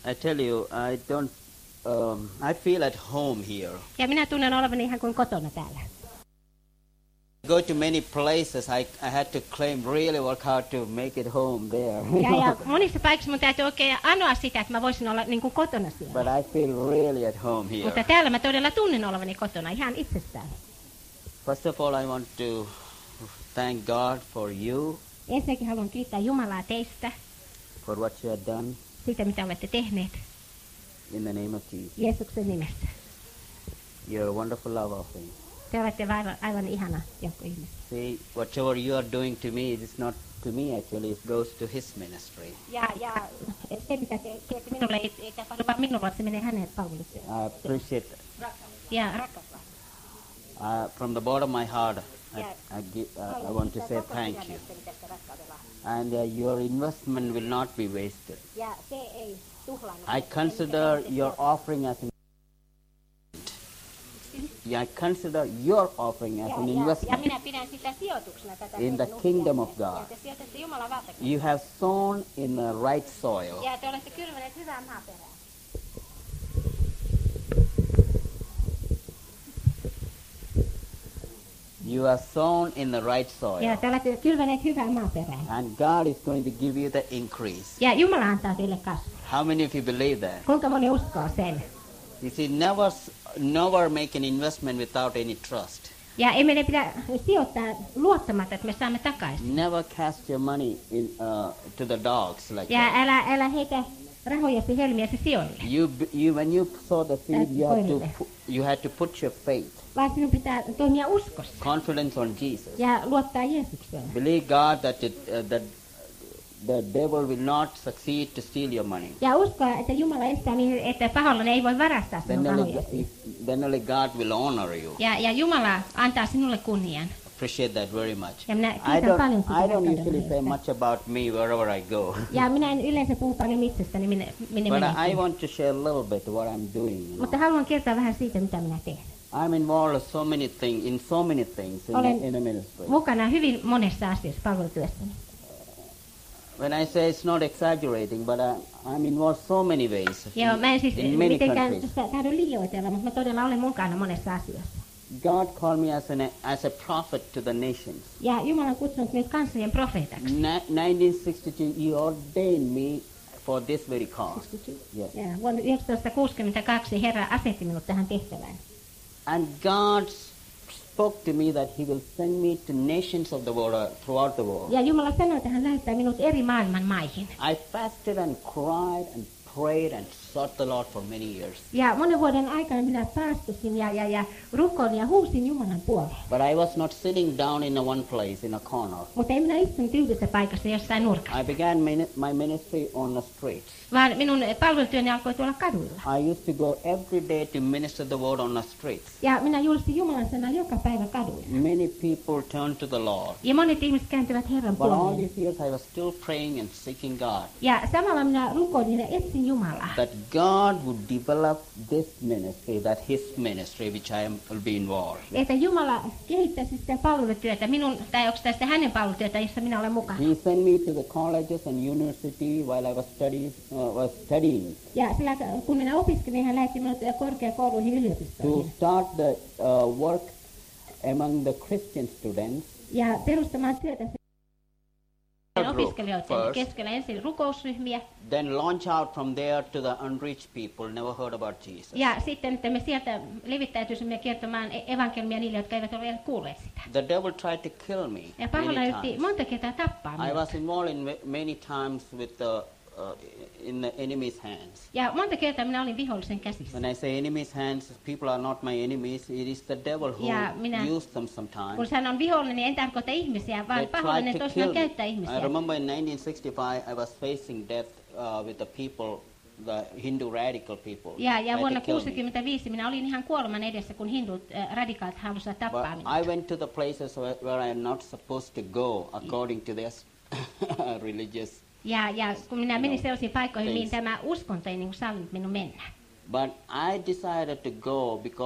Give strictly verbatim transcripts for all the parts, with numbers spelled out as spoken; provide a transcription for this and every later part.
I tell you, I don't. Um, I feel at home here. Ja minä tunnen olevani ihan kuin kotona täällä. Go to many places. I I had to claim really work hard to make it home there. Ja, ja monissa paikoissa mun täytyy oikein anoa sitä, että mä voisin olla niin kuin kotona siellä. But I feel really at home here. Mutta täällä mä todella tunnen olevani kotona ihan itsestään. First of all, I want to thank God for you, Ensinnäkin haluan kiittää Jumalaa teistä, for what you have done siitä mitä olette tehneet in the name of Jesus. Jeesuksen nimessä. You're a wonderful love offering. Te olette aivan, aivan ihana joukko ihmisiä. See, whatever you are doing to me, it is not to me actually, it goes to his ministry. Ja, ja se mitä te teette minulle, ei, ei tapahdu vaan minulle, että se menee hänen palvelukseen. I appreciate Ja rakastaa. uh, from the bottom of my heart, I, Yeah. I, give, uh, I want to say thank you. And uh, your investment will not be wasted. Ja se ei tuhlaannut. I consider your offering as an Yeah, I consider your offering as Ja, an ja, ja investment minä pidän sitä sijoituksena tätä in the teidän kingdom of uhrianne. God. Ja te sijoitatte Jumalan valtakuntaan. You have sown in the right soil. Ja te olette kylväneet hyvää maaperää. You have sown in the right soil. Ja te olette kylväneet hyvää maaperää. And God is going to give you the increase. Ja Jumala antaa teille kasvua. How many of you believe that? Kuinka moni uskoo sen? You see, never, s- never make an investment without any trust. Ja ei meidän pidä sijoittaa luottamatta, että me saamme takaisin. Never cast your money in, uh, to the dogs like Ja that. älä, älä heitä rahojasi helmiäsi sijoille. You, b- you, when you sow the seed, you have to, Koinille. pu- you have to put your faith, Vaan sinun pitää toimia uskossa confidence on Jesus. ja luottaa Jeesukseen. Believe God that it, uh, that the devil will not succeed to steal your money. Ja uskoa, että Jumala estää niin, että pahollinen ei voi varastaa sinun Then only, rahojasi. then only God will honor you. Ja, ja Jumala antaa sinulle kunnian. Appreciate that very much. Ja minä I kiitän paljon don't, sitä I don't todella usually say heistä. much about me wherever I go. Ja minä en yleensä puhu paljon itsestäni, minne, minne But I, I menenkin. want to share a little bit what I'm doing. You Mutta know. haluan kertoa vähän siitä, mitä minä teen. I'm involved in so many things, in so many things in, Olen the, in the ministry. mukana hyvin monessa asiassa palvelutyössäni. When I say it's not exaggerating, but I, I'm involved so many ways Ja mä en siis in many mitenkään countries. sitä tahdo liioitella, mutta mä todella olen mukana monessa asiassa. God called me as, an, as a prophet to the nations. Ja Jumala on kutsunut meitä kansojen profeetaksi. Ni- nineteen sixty-two, He ordained me for this very cause. Yes. Ja vuonna tuhatyhdeksänsataakuusikymmentäkaksi Herra asetti minut tähän tehtävään. And God spoke to me that He will send me to nations of the world, uh, throughout the world. Ja Jumala sanoi, että hän lähettää minut eri maailman maihin. I fasted and cried and prayed and sought the Lord for many years. Ja monen vuoden aikana minä paastosin ja, ja, ja rukoilin ja huusin Jumalan puoleen. But I was not sitting down in a one place, in a corner. Mutta ei minä istunut yhdessä paikassa jossain nurkassa. I began mini- my ministry on the streets. Vaan minun palvelutyöni alkoi tuolla kaduilla. I used to go every day to minister the word on the streets. Ja minä julistin Jumalan sanaa joka päivä kaduilla. Many people turned to the Lord. Ja monet ihmiset kääntyvät Herran But all puoleen. these years I was still praying and seeking God. Ja samalla minä rukoilin ja etsin Jumalaa. That God would develop this ministry, that His ministry, which I am, will be involved. Että Jumala kehittäisi sitä palvelutyötä, minun, tai onko sitä hänen palvelutyötä, jossa minä olen mukana. He sent me to the colleges and university while I was studying. Uh, was studying Ja sillä, kun minä opiskelin, hän lähetti minut korkeakouluihin to yliopistoihin. start the uh, work among the Christian students. Ja perustamaan työtä opiskelijoiden First. keskellä ensin rukousryhmiä. Then launch out from there to the unreached people, never heard about Jesus. Ja sitten, että me sieltä levittäytyisimme kertomaan e- evankeliumia niille, jotka eivät ole vielä kuulleet sitä. The devil tried to kill me Ja pahoilla many yritti times. monta kertaa tappaa I minut. was involved in ma- many times with the uh, in the enemy's hands. Ja monta kertaa minä olin vihollisen käsissä. When I say enemy's hands, people are not my enemies. It is the devil who Ja minä- used them sometimes. Kun sanon vihollinen, niin en tarkoita ihmisiä, vaan They pahollinen tried to toisinaan kill me. käyttää I ihmisiä. remember in nineteen sixty-five, I was facing death uh, with the people, the Hindu radical people. Ja, ja tried vuonna to kill me. kuusikymmentäviisi minä olin ihan kuoleman edessä, kun hindut äh, radikaalit halusivat tappaa But minut. I went to the places where, where I am not supposed to go according to this religious. Ja, ja kun minä menin No, sellaisiin paikkoihin, mihin things. tämä uskonto ei niin sallinut minun mennä. But I decided to go because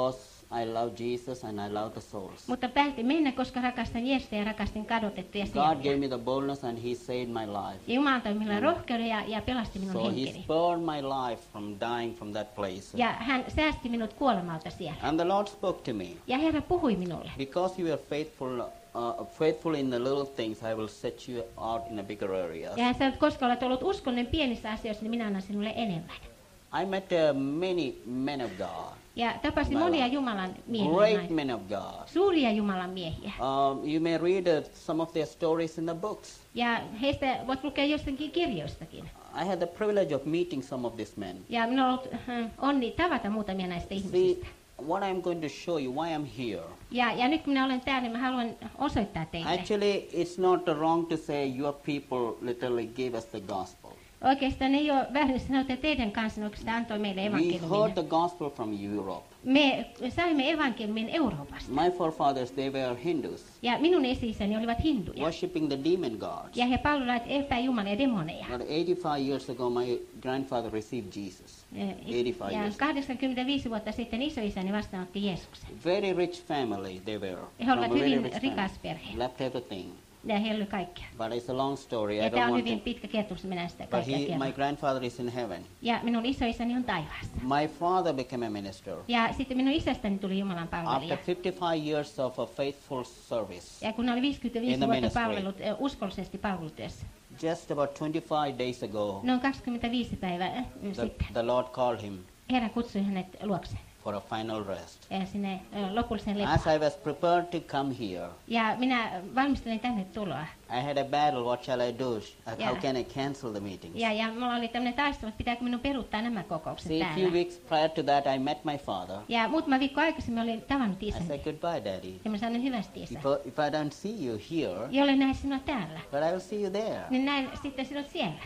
I love Jesus and I love the souls. Mutta päätin mennä, koska rakastan Jeesusta ja rakastin kadotettuja God sieluja. gave me the boldness and He saved my life. Ja Jumala antoi minulle rohkeuden ja, ja pelasti minun So He henkeni. spared my life from dying from that place. Ja hän säästi minut kuolemalta siellä. And the Lord spoke to me. Ja Herra puhui minulle. Because you are faithful, uh, faithful in the little things, I will set you out in a bigger area. Ja hän sanoi, että koska olet ollut uskollinen pienissä asioissa, niin minä annan sinulle enemmän. I met uh, many men of God. Ja tapasin monia Jumalan miehiä. Great men of God. Suuria Jumalan miehiä. Um, you may read uh, some of their stories in the books. Ja heistä voit lukea jostakin kirjoistakin. I had the privilege of meeting some of these men. Ja minulla on ollut äh, onni tavata muutamia näistä See, ihmisistä. what I'm going to show you, why I'm here. Ja, ja nyt kun minä olen täällä, niin mä haluan osoittaa teille. Actually, it's not wrong to say your people literally gave us the gospel. Oikeastaan ei ole väärin sanoa, että teidän kanssa oikeastaan antoi meille We heard evankeliumin. the gospel from Europe. Me saimme evankeliumin Euroopasta. My forefathers, they were Hindus, Ja minun esi-isäni olivat hinduja. worshipping the demon gods. Ja he palvelivat epäjumalia demoneja. But eighty-five years ago, my grandfather received Jesus. eighty-five Ja years. kahdeksankymmentäviisi vuotta sitten isoisäni vastaanotti Jeesuksen. Very rich family they were. He From olivat a very hyvin rich rikas family. perhe. Left everything. Ja heillä oli kaikkea. But it's a long story. I Ja don't tämä on want hyvin to. pitkä kertomus, minä en sitä But kaikkea he, kerro. my grandfather is in heaven. Ja minun isoisäni on taivaassa. My father became a minister. Ja sitten minun isästäni tuli Jumalan After palvelija. fifty-five years of a faithful service, Ja kun oli In viisikymmentäviisi the vuotta ministry. palvelut, eh, uskollisesti palvelutyössä. just about twenty-five days ago, Noin kaksikymmentäviisi päivää eh, the, sitten the Lord called him Herra kutsui hänet luokseen for a final rest. eh, sinne eh, lopulliseen As lepään. I was prepared to come here, Ja minä valmistelin tänne tuloa. I had a battle. What shall I do? Sh- How Yeah. can I cancel the meetings? Ja, ja mulla oli tämmöinen taistelu, että pitääkö minun peruuttaa nämä kokoukset See, a few täällä. weeks prior to that, I met my father. Ja muutama viikko aikaisemmin olin tavannut I said, isäni. goodbye, Daddy. Ja mä sanoin hyvästi isä. If I, if I don't see you here, Jolle näe sinua täällä, but I will see you there. niin näin sitten sinut siellä.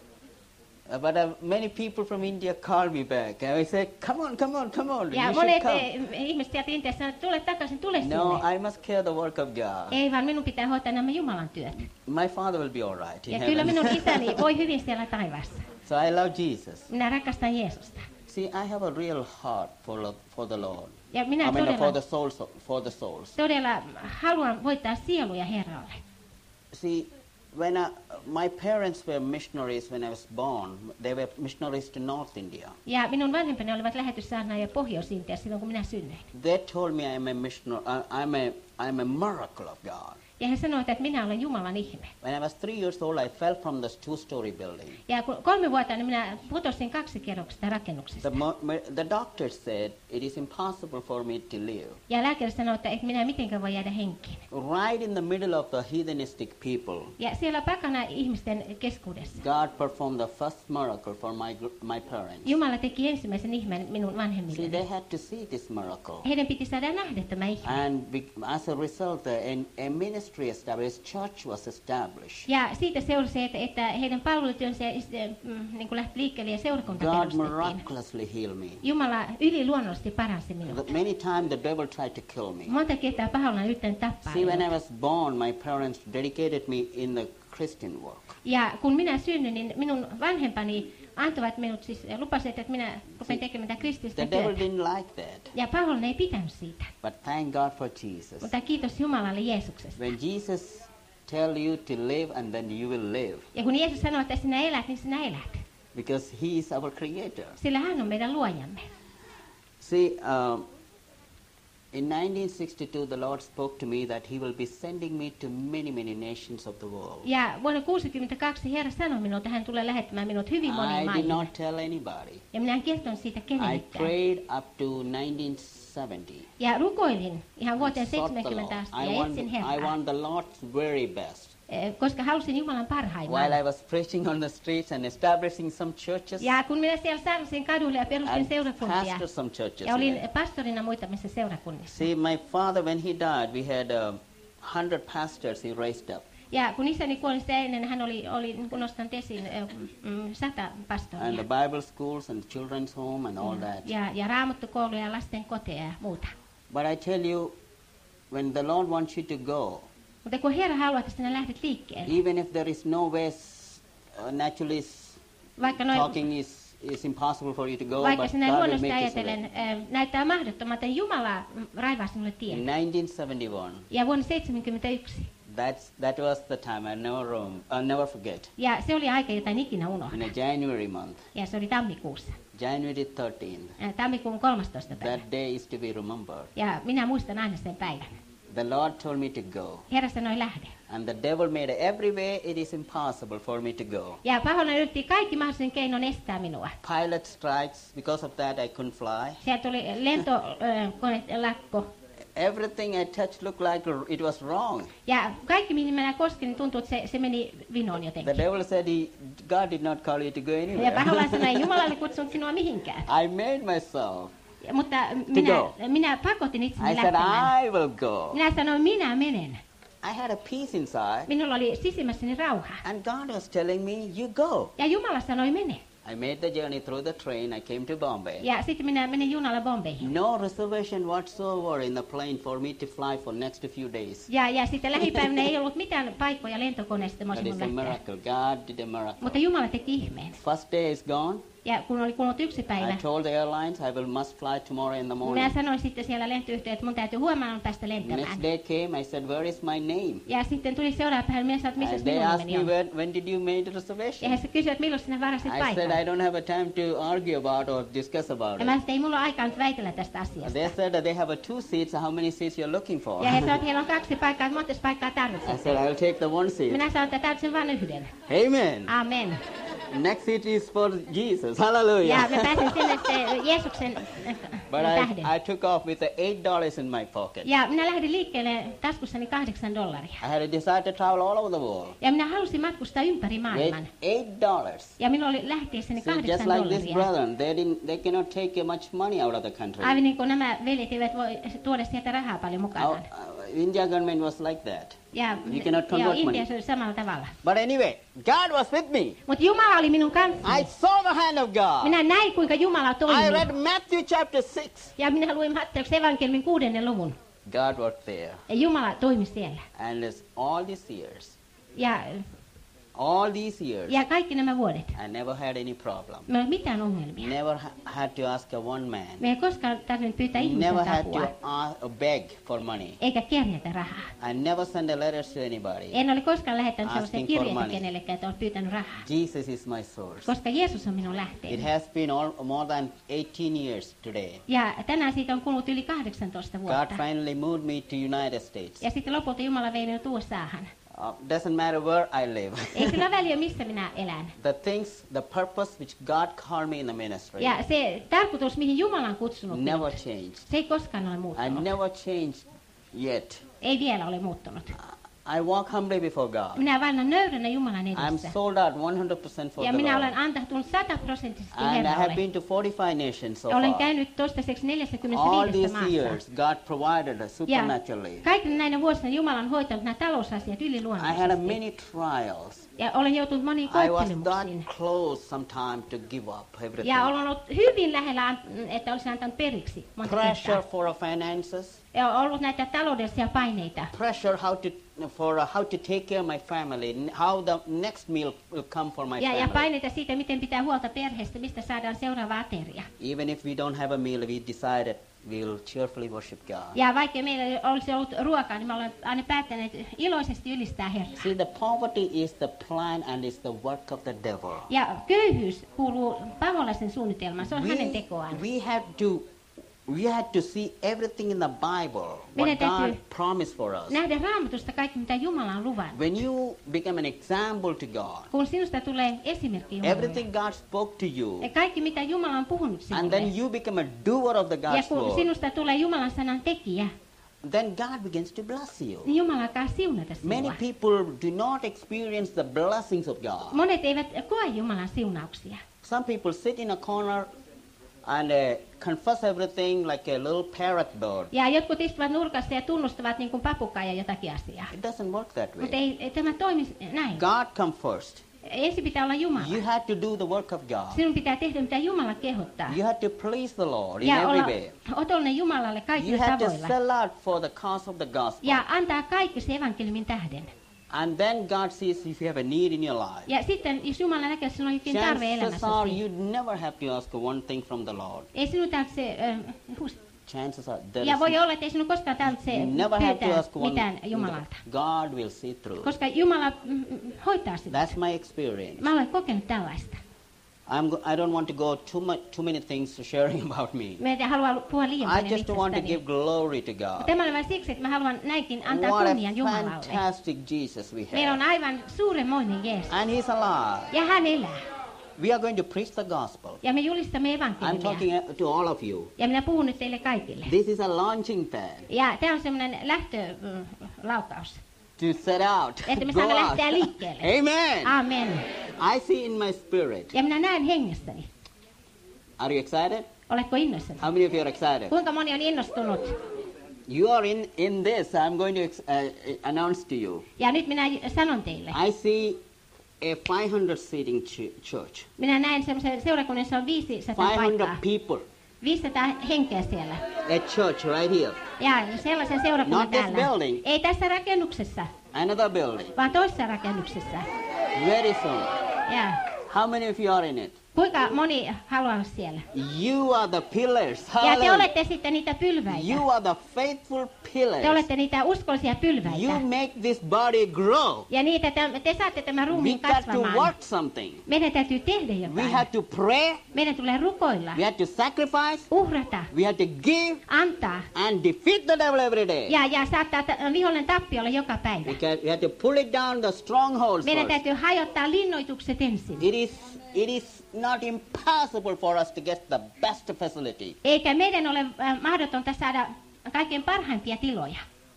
Uh, but uh, many people from India called me back. And I said, come on, come on, come on. Ja you should monet come. eh, ihmiset sieltä Intiassa sanoivat, että tule takaisin, tule No, sinne. I must care the work of God. Ei vaan minun pitää hoitaa nämä Jumalan työt. My father will be all right in Ja kyllä heaven. minun isäni voi hyvin siellä taivaassa. So I love Jesus. Minä rakastan Jeesusta. See, I have a real heart for, lo- for the Lord. Ja minä I mean, uh, for todella, the souls, for the souls. todella haluan voittaa sieluja Herralle. See, when I, my parents were missionaries when I was born, they were missionaries to North India. Ja minun vanhempani olivat lähetyssaarnaajia Pohjois-Intiassa silloin, kun minä synnyin. They told me I'm a missionary, I, I'm a, I'm a miracle of God. Ja he sanoivat, että minä olen Jumalan ihme. When I was three years old, I fell from this two-story building. Ja kun kolmevuotiaana minä putosin kaksikerroksista rakennuksesta. The, mo- me- the doctor said it is impossible for me to live. Ja lääkäri sanoi, että et minä mitenkään voi jäädä henkiin. Right in the middle of the heathenistic people, Ja siellä pakana ihmisten keskuudessa God performed the first miracle for my gr- my parents. Jumala teki ensimmäisen ihmeen minun See, vanhemmilleni. they had to see this miracle. Heidän piti saada nähdä tämä ihme. And be- as a result, uh, a, a ministry established, church was established. Ja siitä seurasi, että, että heidän palvelutyönsä eh, mm, niin kuin lähti liikkeelle ja seurakunta God perustettiin. miraculously healed me. Jumala yliluonnollisesti paransi minua. The- Many times the devil tried to kill me. Monta kertaa pahalla on yrittänyt tappaa See, when I minua. was born, my parents dedicated me in the Christian work. Ja kun minä synnyin, niin minun vanhempani antoivat minut, siis lupasivat, että minä rupean tekemään tätä kristillistä The devil työtä. didn't like that. Ja Pahollinen ei pitänyt siitä. But thank God for Jesus. Mutta kiitos Jumalalle Jeesuksesta. When Jesus tell you to live, and then you will live, Ja kun Jeesus sanoo, että sinä elät, niin sinä elät. because He is our Creator. Sillä hän on meidän luojamme. See, um, in nineteen sixty-two, the Lord spoke to me that He will be sending me to many, many nations of the world. Ja vuonna kuusikymmentäkaksi Herra sanoi minulle, että hän tulee lähettämään minut hyvin moniin I did maihin. not tell anybody. Ja minä en kertonut siitä I kenellekään. prayed up to nineteen seventy. Ja rukoilin ihan vuoteen Sought the seitsemänkymmentä Lord. asti I ja want, etsin I Herraa. want the Lord's very best. Eh, Koska halusin Jumalan While I parhaimman. was preaching on the streets and establishing some churches, Ja kun minä siellä saarnasin kaduille ja perustin and seurakuntia. pastor some churches. Ja olin even. pastorina muutamissa seurakunnissa. See, my father, when he died, we had a hundred pastors he raised up. Ja kun isäni kuoli sitä ennen, hän oli, oli niin kuin nostanut esiin eh, mm, sata And the pastoria. Bible schools and children's home and all that. Ja, ja raamattukouluja ja lasten koteja ja muuta. But I tell you, when the Lord wants you to go, Mutta kun Herra haluaa, että sinä lähdet liikkeelle, even if there is no way, s- uh, naturally s- vaikka noin talking is it's impossible for you to go, Vaikka but se näin God will luonnollisesti make it so ajatellen that. äh, näyttää mahdottomalta, Jumala raivaa sinulle In tien. nineteen seventy-one, Ja vuonna seitsemänkymmentäyksi. that's, that was the time I never, roam, I'll never forget. Ja se oli aika, jota en ikinä In unohda. a January month, Ja se oli tammikuussa. January thirteenth, Äh, Tammikuun kolmastoista päivä. that day is to be remembered. Ja minä muistan aina sen päivän. The Lord told me to go. Herra sanoi lähde. And the devil made every way it is impossible for me to go. Ja pahoillani yritti kaikki mahdollisen keinon estää minua. Pilot strikes, because of that I couldn't fly. Sieltä tuli lentokone lakko. Everything I touched looked like it was wrong. Ja kaikki, mihin minä koskin, niin tuntui, että se, se meni vinoon The jotenkin. devil said he, God did not call you to go Ja anywhere. pahoillani sanoi, Jumala oli kutsunut sinua mihinkään. I made myself. Ja, mutta minä, go. minä pakotin itseni I said, lähtemään. I will go. Minä sanoin, minä menen. I had a peace inside. Minulla oli sisimmässäni rauha. And God was telling me, you go. Ja Jumala sanoi, mene. I made the journey through the train. I came to Bombay. Ja sitten minä menin junalla Bombeihin. No reservation whatsoever in the plane for me to fly for next few days. Ja, ja sitten lähipäivänä ei ollut mitään paikkoja lentokoneesta, mä That olisin is a mun lähteä. miracle. God did a miracle. Mutta Jumala teki ihmeen. First day is gone. Ja kun oli kulunut yksi päivä, I told the airlines I will must fly tomorrow in the morning. minä sanoin sitten siellä lentoyhtiölle, että mun täytyy huomenna päästä lentämään. Next day came, I said, where is my name? Ja sitten tuli seuraava päivä, minä sanoin, että missä And they minun asked nimeni me, on. when, when did you make the Ja reservation? he kysyivät, milloin sinä varasit I said, paikan. I don't have a time to argue about or discuss about Ja it. mä sanoin, että ei mulla ole aikaa nyt väitellä tästä asiasta. They said that they have a two seats, how many seats you're looking for? Ja he sanoivat, että heillä on kaksi paikkaa, että monta paikkaa I tarvitset. said, I'll take the one seat. Minä sanoin, että tarvitsen vain yhden. Amen. Amen. Next seat is for Jesus. Hallelujah. Ja me pääsin sinne sitten Jeesuksen äh, But tähden. I, I took off with the eight dollars in my pocket. Ja minä lähdin liikkeelle taskussani kahdeksan dollaria. I had decided to travel all over the world Ja minä halusin matkustaa ympäri with maailman. eight dollars. Ja minulla oli lähtiessäni See, just kahdeksan like this dollaria. brethren, they didn't, they cannot take much money out of the country. Aivan niin kuin nämä veljet eivät voi tuoda sieltä rahaa paljon Our, mukanaan. uh, India government was like that. Ja, You cannot ja convert money. Intiassa oli samalla tavalla. But anyway, God was with me. Mutta Jumala oli minun I kanssani. saw the hand of God. Minä näin, kuinka Jumala I toimi. read Matthew chapter six. Ja minä luin Matteuksen evankeliumin kuudennen luvun. God was there. Ja Jumala toimi siellä. And it's all these years, Ja, all these years, ja kaikki nämä vuodet. I never had any problem. Me ei ole mitään ongelmia. Never ha- had to ask a one man. Me ei koskaan tarvinnut pyytää Never ihmiseltä had to apua. ask, beg for money. Eikä kerjätä rahaa. I never sent a letter to anybody. En ole koskaan lähettänyt sellaisia Asking for kirjeitä money. kenellekään, että olen pyytänyt rahaa. Jesus is my source. Koska Jeesus on minun It lähteeni. has been all, more than eighteen years today. Ja tänään siitä on kulunut yli kahdeksantoista God vuotta. finally moved me to United States. Ja sitten lopulta Jumala vei minut U S A:han. Uh, doesn't matter where I live. Ei sillä ole väliä, missä minä elän. The things, the purpose which God called me in the ministry Ja se tarkoitus, mihin Jumala on kutsunut never minut, changed. se ei koskaan ole I muuttunut. never changed yet. Ei vielä ole muuttunut. I walk humbly before God. Minä vannan nöyränä Jumalan I'm edessä. sold out one hundred percent for Ja the minä Lord. olen antautunut sataprosenttisesti And I have Herralle. been to forty-five nations so Olen far. käynyt toistaiseksi All neljässäkymmenessäviidessä these maassa. years, God provided Ja supernaturally. kaikilla näinä vuosina Jumala on hoitanut nämä talousasiat I had a yliluonnollisesti. many trials. Ja olen joutunut moniin I was that koettelemuksiin. close sometime to give up everything. Ja olen ollut hyvin lähellä, an- että olisin antanut periksi monta Pressure kertaa. for our finances. Ja on ollut näitä taloudellisia paineita. Pressure how to for uh, how to take care of my family. n- How the next meal will come for my Ja, ja family. paineita siitä, miten pitää huolta perheestä, mistä saadaan seuraava ateria. Even if we don't have a meal, we decided we'll cheerfully worship God. Ja vaikka meillä ei olisi ollut ruokaa, niin me olemme aina päättäneet iloisesti ylistää Herraa. See, the poverty is the plan and is the work of the devil. Ja köyhyys kuuluu paholaisen suunnitelmaan, se on hänen We, tekoaan. we have to we had to see everything in the Bible, Meidän what God täytyy promised for us. nähdä Raamatusta kaikki, mitä Jumala on luvannut. When you become an example to God, Kun sinusta tulee esimerkki Jumalalle. everything God spoke to you, Ja kaikki, mitä Jumala on puhunut and then sinulle. you become a doer of the Ja God's kun word, sinusta tulee Jumalan sanan tekijä, then God begins to bless you. niin Jumala alkaa siunata Many sinua. people do not experience the blessings of God. Monet eivät koe Jumalan siunauksia. Some people sit in a corner and uh, confess everything like a little parrot bird. Ja jotkut istuvat nurkassa ja tunnustavat niin kuin papukaija jotakin asiaa. It doesn't work that Mutta way. ei, ei tämä toimi näin. God come first. Ensin pitää olla Jumala. You have to do the work of God. Sinun pitää tehdä, mitä Jumala kehottaa. You have to please the Lord in Ja every olla way. otollinen Jumalalle You kaikilla have to tavoilla. sell out for the cause of the gospel. Ja antaa kaikki se evankeliumin tähden. And then God sees if you have a need in your life. Ja sitten, jos Jumala näkee, että sinulla on jokin tarve Chances elämässä, are you never have to ask one thing from the Lord. ei sinun tarvitse, äh, hus- Chances are there ja is voi olla, että ei sinun koskaan tarvitse you never have to pyytää ask one. mitään Jumalalta. God will see through. Koska Jumala mm, hoitaa sitä. That's my experience. Mä olen kokenut tällaista. I'm go- I don't want to go too much, too many things sharing about me. Mä en halua puhua liian I paljon just want to itsestäni. give glory to God. Tämä on vain siksi, että mä haluan näinkin antaa What kunnian a Jumalalle. fantastic Jesus we Meillä on have. aivan suurenmoinen Jeesus. And He's alive. Ja hän elää. We are going to preach the gospel. Ja me julistamme I'm evankeliumia. talking uh, to all of you. Ja minä puhun nyt teille kaikille. This is a launching pad Ja tämä on semmoinen lähtölaukaus. to set out. Että me Go saamme out. lähteä liikkeelle. Amen. Amen. I see in my spirit. Ja minä näen hengessäni. Are you excited? Oletko innoissani? How many of you are excited? Kuinka moni on innostunut? You are in, in this. I'm going to ex- uh, announce to you. Ja nyt minä sanon teille. I see a five hundred seating ch- church. Minä näen semmoisen seurakunnan, jossa on viisisataa five hundred paikkaa. people. viisisataa henkeä siellä. A church right here. Ja sellaisen seurakunnan Not this täällä. building. Ei tässä rakennuksessa, Another building. vaan toisessa rakennuksessa. Very soon. Ja How many of you are in it? kuinka moni haluaa olla siellä? You are the pillars. Ja te Hallelujah. olette sitten niitä pylväitä. You are the faithful pillars. Te olette niitä uskollisia pylväitä. You make this body grow. Ja niitä te, te saatte tämän We ruumiin got to kasvamaan. work something. Meidän täytyy tehdä We jotain. have to pray. Meidän tulee rukoilla, We have to sacrifice. uhrata, We have to give antaa and defeat the devil every day. ja, ja saattaa ta- vihollinen tappiolle joka päivä. We, can, we have to pull it down the strongholds Meidän first. täytyy hajottaa linnoitukset ensin. It is, it is not impossible for us to get the best facility. Eikä meidän ole äh, mahdotonta saada kaikkein parhaimpia tiloja.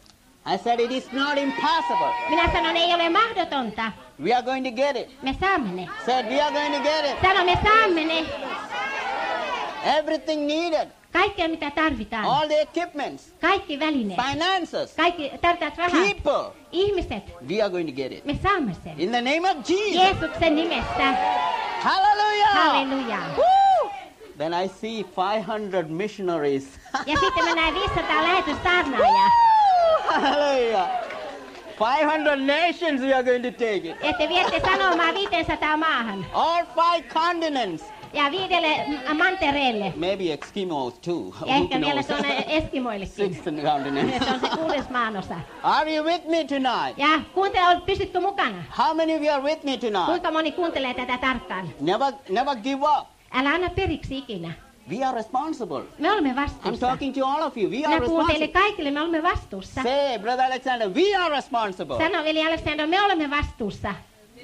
I said it is not impossible. Minä sanon, ei ole mahdotonta. We are going to get it. Me saamme ne. Said we are going to get it. Sano, me saamme ne. Everything needed. Kaikkea, mitä tarvitaan. All the equipments. Kaikki välineet. Finances. Kaikki tarvitaan rahaa. People. Ihmiset. We are going to get it. Me saamme sen. In the name of Jesus. Jeesuksen nimessä. Hallelujah. Halleluja. Woo! Then I see five hundred missionaries. Ja sitten mä näen viisisataa lähetyssaarnaajaa. Hallelujah. five hundred nations we are going to take it. Että viette sanomaan viisisataa maahan. All five continents. Ja viidelle m- mantereelle. Maybe Eskimos too. Ja Who ehkä vielä knows? tuonne Eskimoillekin. Sixth continent. Se on se kuudes maanosa. Are you with me tonight? Ja kuuntele, olet pysytty mukana. How many of you are with me tonight? Kuinka moni kuuntelee tätä tarkkaan? Never, never give up. Älä anna periksi ikinä. We are responsible. Me olemme I'm vastuussa. talking to all of you. We are Minä puhun teille responsible. kaikille, me olemme vastuussa. Say, Brother Alexander, we are responsible. Sano veli Alexander, me olemme vastuussa.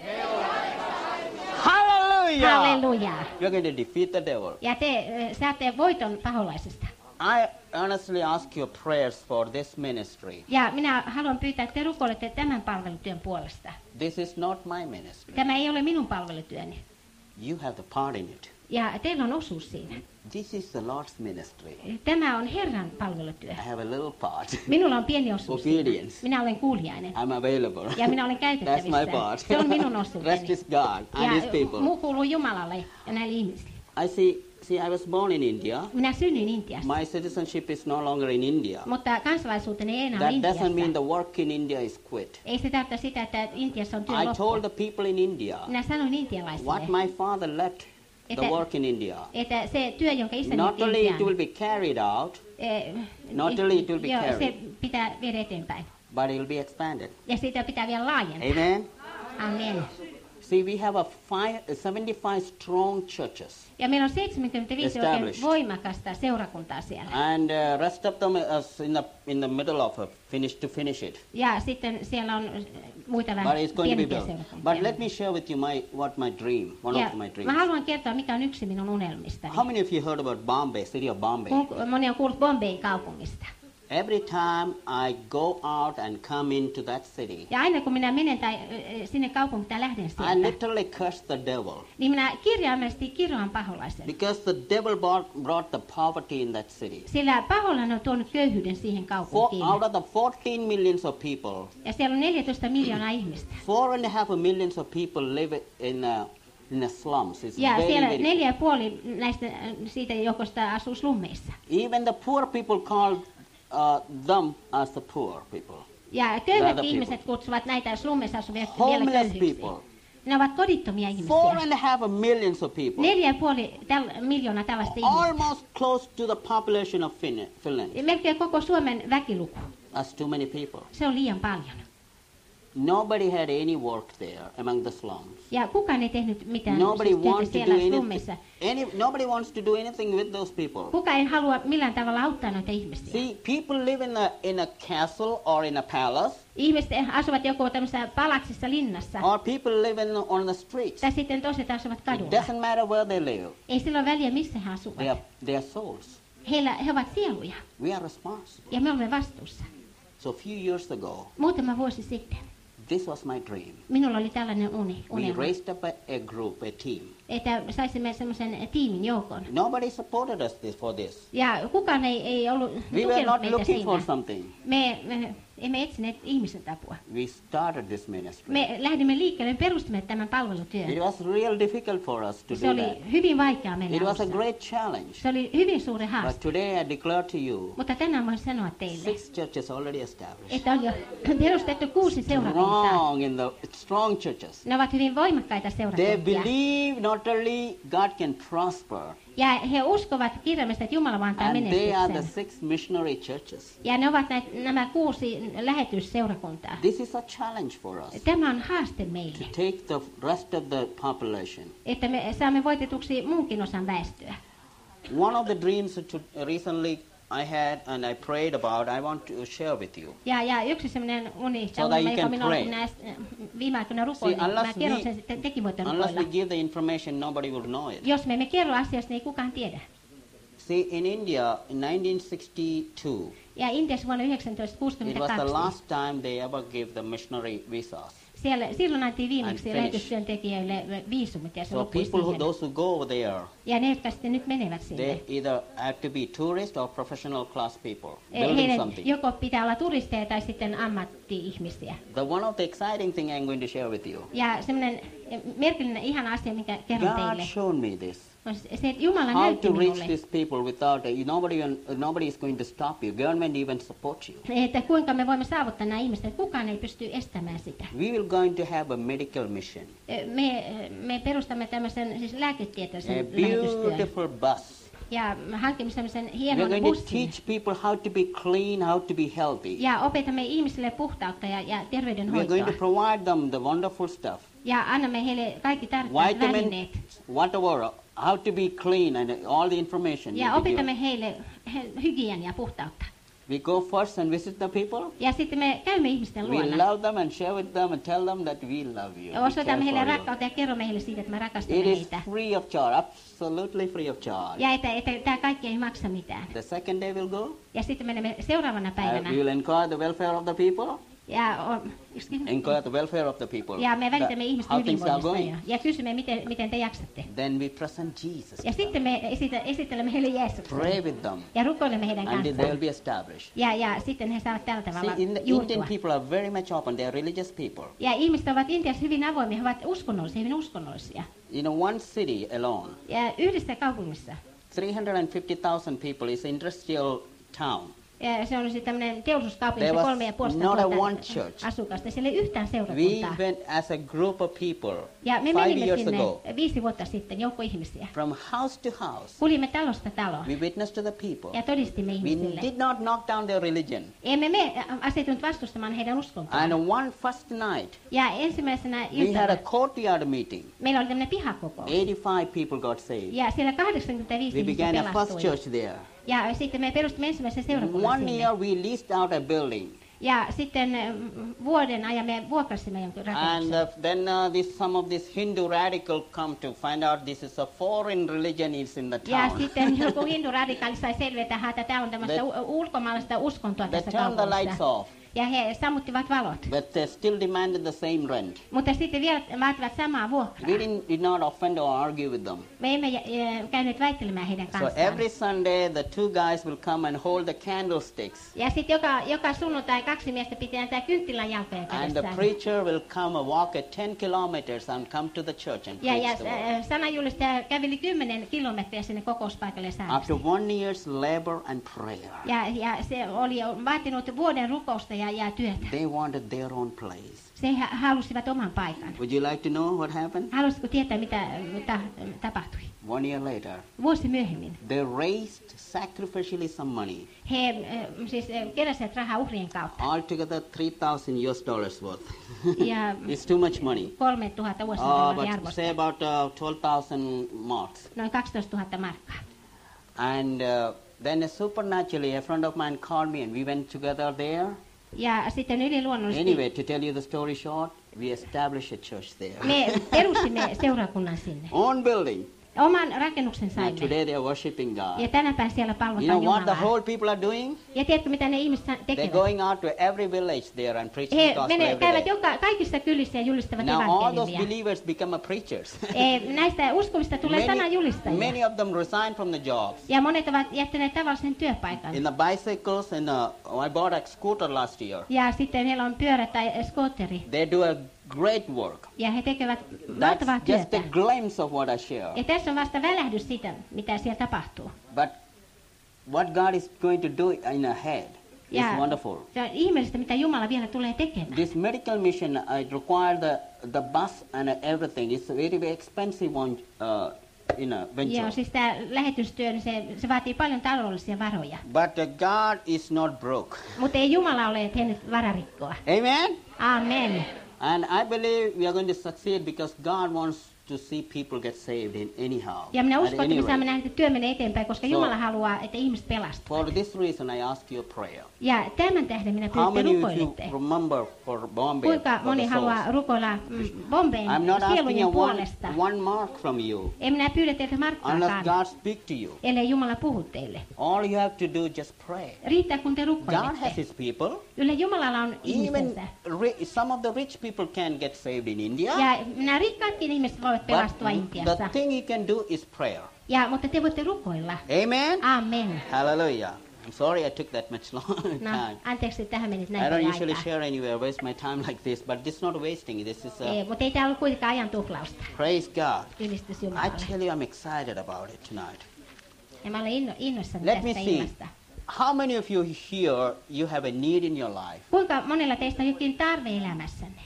Hallelujah. Halleluja. You're going to defeat the devil. Ja te äh, saatte voiton paholaisesta. I honestly ask your prayers for this ministry. Ja minä haluan pyytää, että te rukoilette tämän palvelutyön puolesta. This is not my ministry. Tämä ei ole minun palvelutyöni. You have the part in it. Ja teillä on osuus siinä. This is the Lord's ministry. Tämä on Herran palvelutyö. I have a little part. Minulla on pieni osuus siinä. Obedience. Minä olen kuulijainen. I'm available. Ja minä olen That's käytettävissä. my part. Se on minun Rest osuuteni. is God and His Ja people. muu kuuluu Jumalalle ja näille ihmisille. I see. See, I was born in India. Minä synnyin Intiassa, My citizenship is no longer in India. mutta kansalaisuuteni ei enää ole That Intiassa. doesn't mean the work in India is quit. Ei se tarkoita sitä, että Intiassa on työ I told loppu. the people in India Minä sanoin intialaisille, what my father left the Että- work in India. että se työ, jonka isäni Not otti only it will Intiaan, be carried out, eh, Not only it will be joo, se carried. pitää viedä eteenpäin. but it will be expanded. Ja sitä pitää vielä laajentaa. Amen. Amen. See, we have a five, seventy-five strong churches, Ja meillä on seitsemänkymmentäviisi oikein Established. voimakasta seurakuntaa siellä. and uh, rest of them is in the in the middle of a finish to finish it. Ja sitten siellä on eh, muita But vähän it's going to be pienempiä built. seurakuntia. But let me share with you my what my dream, one Ja of my mä dreams. haluan kertoa, mikä on yksi minun unelmistani. How many of you heard about Bombay, city of Bombay? Kuul- Moni on kuullut Bombayn kaupungista. Every time I go out and come into that city, Ja aina kun minä menen tai ö, sinne kaupunkiin tai lähden I sieltä, literally curse the devil. niin minä kirjaimellisesti kiroan paholaisen. Because the devil brought, brought the poverty in that city. Sillä paholainen on tuonut köyhyyden siihen Four, kaupunkiin. out of the fourteen millions of people, Ja siellä on neljätoista miljoonaa ihmistä. four and a half millions of people live in a, in the slums. It's Ja very, siellä very, neljä ja puoli näistä äh, siitä joukosta asuu slummeissa. even the poor people call uh, them as the poor people. Ja the köyhät other ihmiset people. kutsuvat näitä slummeissa asuvia vielä Homeless köyhiksi. people. Ne ovat kodittomia Four ihmisiä. and a half millions of people. Neljä ja puoli täl- miljoonaa tällaista ihmistä. Almost close to the population of Fin- Finland. Ja melkein koko Suomen väkiluku. That's too many people. Se on liian paljon. Nobody had any work there among the slums. Ja kukaan ei tehnyt mitään Nobody siis työtä wants to do siellä anything. slummeissa. Any, nobody wants to do anything with those people. Kukaan ei halua millään tavalla auttaa noita ihmisiä. See, people live in a in a castle or in a palace, Ihmiset asuvat joko tämmöisessä palaksissa linnassa, or people live in on the streets. tai sitten toiset asuvat It kadulla. doesn't matter where they live. Ei sillä ole väliä, missä he asuvat. They are they are souls. Heillä, he ovat sieluja, We are responsible. ja me olemme vastuussa. So a few years ago, Muutama vuosi sitten this was my dream. minulla oli tällainen uni, We unelma, raised up a, a group, a team. että saisimme semmoisen tiimin joukon. Nobody supported us this for this. Ja kukaan ei, ei ollut We were tukenut not meitä looking for siinä. something. Me, me emme etsineet ihmisen apua. We started this ministry. Me lähdimme liikkeelle, me perustimme tämän palvelutyön. It was real difficult for us to Se do oli that. hyvin vaikea meille It was a alussa. great challenge. Se oli hyvin suuri But haaste. today I declare to you, Mutta tänään voin sanoa teille, six churches already established. että on jo perustettu kuusi seurakuntaa. Strong in the strong churches. Ne ovat hyvin voimakkaita They seurakuntia. believe not only God can prosper, Ja he uskovat kirjallisesti, että Jumala antaa and they are the menestyksen. six missionary churches. Ja ne ovat näitä, nämä kuusi lähetysseurakuntaa. This is a challenge for us Tämä on haaste to meille, take the rest of the population. että me saamme voitetuksi muunkin osan väestöä. One of the dreams that to- recently I had and I prayed about, I want to share with you. Ja, ja yksi sellainen uni, So that unelma, you joka can minulla pray. kun näistä viime aikoina See, rukoilin, niin mä unless kerron we- sen sitten, tekin voitte Unless we rukoilla. give the information, nobody will know it. Jos me emme kerro asiasta, niin ei kukaan tiedä. See, in India, in nineteen sixty-two, Ja Intiassa vuonna it was yhdeksäntoistasataakuusikymmentäkaksi, the last time they ever gave the missionary visas. siellä, silloin annettiin viimeksi And finish. lähetystyöntekijöille viisumit ja se So loppui people, who, siihen. those who go over there, Ja ne, jotka sitten nyt menevät sinne, they either have to be tourist or professional class people, eh, building heidän something. joko pitää olla turisteja tai sitten ammatti-ihmisiä. The one of the exciting thing I'm going to share with you. Ja semmoinen eh, merkillinen ihana asia, minkä kerron God teille, showed me this. on se, että Jumala How näytti to reach minulle, these people without uh, nobody, uh, nobody is going to stop you. Government even support you. että kuinka me voimme saavuttaa nämä ihmiset, että kukaan ei pysty estämään sitä. We will going to have a medical mission, Eh, Me, me perustamme tämmöisen siis a lääketieteellisen lähetystyön. beautiful bus. Ja hankimme semmoisen We are hienon going to bussin. teach people how to be clean, how to be healthy. Ja opetamme ihmisille puhtautta ja, ja We are going terveydenhoitoa. to provide them the wonderful stuff. Ja annamme heille kaikki tärkeät välineet. Vitamins, whatever, how to be clean and all the information. Ja will be opetamme given. heille he, hygienia, puhtautta. We go first and visit the people. Ja sitten me käymme ihmisten We luona. love them and share with them and tell them that we love you. Ja We osoitamme care heille for you. rakkautta ja kerromme heille siitä, että me rakastamme It is heitä. free of charge, absolutely free of charge. Ja että, että tämä kaikki ei maksa mitään. The second day we'll go. Ja sitten menemme seuraavana Uh, päivänä. we will inquire the welfare of the people. Ja, on, excuse me. Inquire the welfare of the people. ja me välitämme The- ihmisten how things are hyvinvoinnista going. ja, ja kysymme, miten, miten te jaksatte. Then we present Jesus. Ja sitten me esitä, esittelemme heille Jeesuksen. Pray with them. Ja rukoilemme heidän And they will kanssaan. be established. Ja, ja sitten he saavat tällä tavalla See, in the juurtua. Indian people are very much open. They are religious people. Ja ihmiset ovat Intiassa hyvin avoimia, he ovat uskonnollisia, hyvin uskonnollisia. In one city alone, Ja yhdessä kaupungissa, three hundred fifty thousand people is industrial town. ja se on siis tämmöinen teollisuuskaupunki, There se was kolme ja puolesta not a tuhatta one church. asukasta. Siellä ei yhtään We seurakuntaa. went as a group of people Ja me five menimme years sinne ago viisi vuotta sitten, joukko ihmisiä. from house to house. Kuljimme talosta taloon We witnessed to the people. ja todistimme We ihmisille. did not knock down their religion. Emme me asetunut vastustamaan heidän uskontoaan. And one first night, Ja ensimmäisenä we had iltana a courtyard meeting. meillä oli tämmöinen pihakokous. eighty-five people got saved. Ja siellä kahdeksankymmentäviisi We ihmistä began a first pelastui. church there. Ja sitten me perustimme ensimmäisen seurakunnan One sinne. year we leased out a building. Ja sitten mm, vuoden ajan me vuokrasimme jonkun And rakennuksen. uh, then uh, this, some of this Hindu radical come to find out this is a foreign religion is in the Ja town. sitten joku hinduradikaali sai selvitä, että tämä on tämmöistä They- u- ulkomaalaista uskontoa They tässä turned the lights kaupungissa. off, Ja he sammuttivat valot. but they still demanded the same rent. Mutta sitten vielä vaativat samaa vuokraa. We didn't, did not offend or argue with them. Me emme äh, käyneet väittelemään heidän So kanssaan. every Sunday the two guys will come and hold the candlesticks. Ja sitten joka, joka sunnuntai kaksi miestä pitää antaa kynttilän jalkojen And the kädessään. preacher will come and walk at ten kilometers and come to the church and Ja, ja preach the word. äh, sananjulistaja käveli kymmenen kilometriä sinne kokouspaikalle saakka. After one year's labor and prayer, Ja, ja se oli jo vaatinut vuoden rukousta ja ja, ja työtä. They wanted their own place. Se ha- halusivat oman paikan. Would you like to know what happened? Haluaisitko tietää, mitä ta- tapahtui? One year later, Vuosi myöhemmin they raised sacrificially some money. he äh, siis äh, keräsivät rahaa uhrien kautta. Altogether three thousand U S dollars worth. Ja It's too much money. kolmetuhatta Uh, vuosidollaria but arvosta. say about uh, twelve thousand marks. Noin kaksitoistatuhatta markkaa. And uh, then uh, supernaturally, a friend of mine called me and we went together there. Ja sitten yliluonnollisesti Anyway, to tell you the story short, we established a church there. me perustimme seurakunnan sinne. Own building. Oman rakennuksen And saimme. today they are worshiping Ja God. tänä päivänä siellä You palvotaan know what the Jumalaa. whole people are doing? Ja tiedätkö, mitä ne ihmiset sa- They're tekevät? going out to every village there and preaching He the gospel mene, every käyvät day. joka, kaikissa kylissä ja julistavat Now all those evankeliumia. believers become a preachers. E, näistä uskovista tulee sananjulistajia. many of them resigned from the jobs. Ja monet ovat jättäneet tavallisen työpaikan. In the bicycles, and uh, I bought a scooter last year. Ja sitten heillä on pyörä tai skootteri. They do a great work. Ja he tekevät valtavaa That's just työtä. a glimpse of what I share. Ja tässä on vasta välähdys siitä, mitä siellä tapahtuu. But what God is going to do in ahead is Ja wonderful. se on ihmeellistä, mitä Jumala vielä tulee tekemään. This medical mission, I require the the bus and everything. It's a very, very expensive one, uh, you know, venture. Ja siis tämä lähetystyö, niin se, se vaatii paljon taloudellisia varoja. But uh, God is not broke. Mutta ei Jumala ole tehnyt vararikkoa. Amen. Amen. And I believe we are going to succeed because God wants to see people get saved in anyhow. Ja minä at uskon, että any me saamme rate. nähdä, että työ menee eteenpäin, koska So- Jumala haluaa, että ihmiset pelastuvat. For this reason, I ask you a prayer. Ja tämän tähden minä How pyydän, että many of you rukoilette. remember for Bombay? Kuinka for moni the haluaa souls? rukoilla mm, Bombayn I'm not asking sielujen you one, puolesta? one mark from you En minä pyydä teiltä unless markkaakaan, God speak to you. ellei Jumala puhu teille. All you have to do is just pray. Riittää, kun te God has rukoilette. His people. Kyllä Jumalalla on Even ihmisensä. ri- some of the rich people can get saved in India. Ja nämä rikkaatkin ihmiset voivat pelastua But Intiassa. the thing you can do is prayer. Ja, mutta te voitte rukoilla. Amen. Amen. Hallelujah. I'm sorry I took that much long No, time. anteeksi, tähän menit I näin don't paljon usually aikaa. share anywhere, waste my time like this, but this is not wasting. This is Ei, uh, mutta ei täällä ollut kuitenkaan ajan tuhlausta. praise God. Ylistys I Jumalalle. tell you, I'm excited about it tonight. Ja mä olen inno, innoissani Let me tästä see. illasta. How many of you here you have a need in your life? Kuinka monella teistä on jokin tarve elämässänne?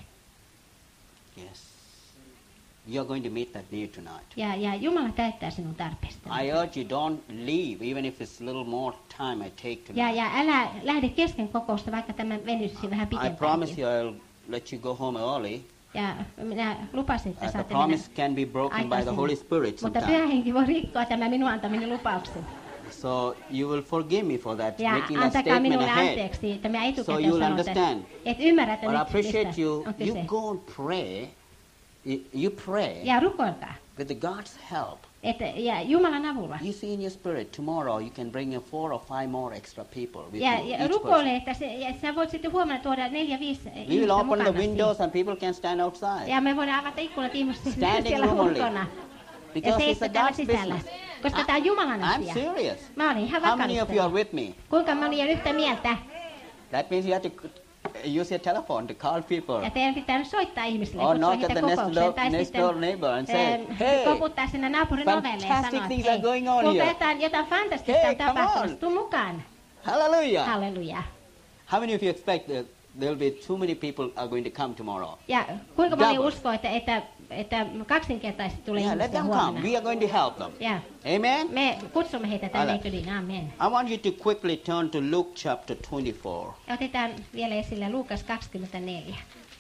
Yes. You're going to meet that need tonight. Ja, ja Jumala täyttää sinun tarpeesta. I urge you, don't leave, even if it's a little more time I take Ja, tonight. ja älä lähde kesken kokousta, vaikka tämä venyisi vähän I promise pitempäänkin. you, I'll let you go home early. Ja minä lupasin, että Uh, the saatte mennä promise can be broken by the aikaisin. Holy Spirit Mutta sometimes. Pyhä Henki voi rikkoa tämä minun antamini lupauksen. So you will forgive me for that, Ja making that antakaa statement minulle ahead. anteeksi, että minä So etukäteen you'll sanon, että understand. et ymmärrätte But I nyt, appreciate mistä you. on You kyse. go and pray. You, you pray Ja rukoilkaa. with the God's help. Että, ja Jumalan avulla. You see in your spirit, tomorrow you can bring in four or five more extra people with Ja, you, ja each rukoile, person. että se, ja sä voit sitten huomenna tuoda neljä, viisi We will ihmistä open the mukana. windows and people can stand outside. Ja me voidaan avata ikkunat ihmisten Standing siellä room only. ulkona. Ja Because it's seistä a täällä God's sisällä. business. Koska I- tämä on Jumalan I'm asia. serious. Mä olin ihan How many of you are vakavissani. with me? Kuinka moni on yhtä mieltä? That means you have to c- use your telephone to call people. Ja teidän pitää nyt soittaa ihmisille, Or kutsua knock at heitä the next kokoukseen. door, Tai next sitten door neighbor and say, ähm, hey, koputtaa sinne naapurin ovelle ja fantastic sanoa, things että are going on kuinka here. jotain, jotain fantastista Hey, on come tapahtumassa. on. Tuu mukaan. Hallelujah. Halleluja. How many of you expect that there will be too many people are going to come tomorrow? Ja kuinka moni Double. uskoo, että, että, että kaksinkertaisesti tulee Yeah, let ihmisiä them come. huomenna? We are going to help them. Ja Amen? me kutsumme heitä tänne Älä. kyliin. Amen. I want you to quickly turn to Luke chapter twenty-four. Ja otetaan vielä esille Luukas kaksikymmentäneljä.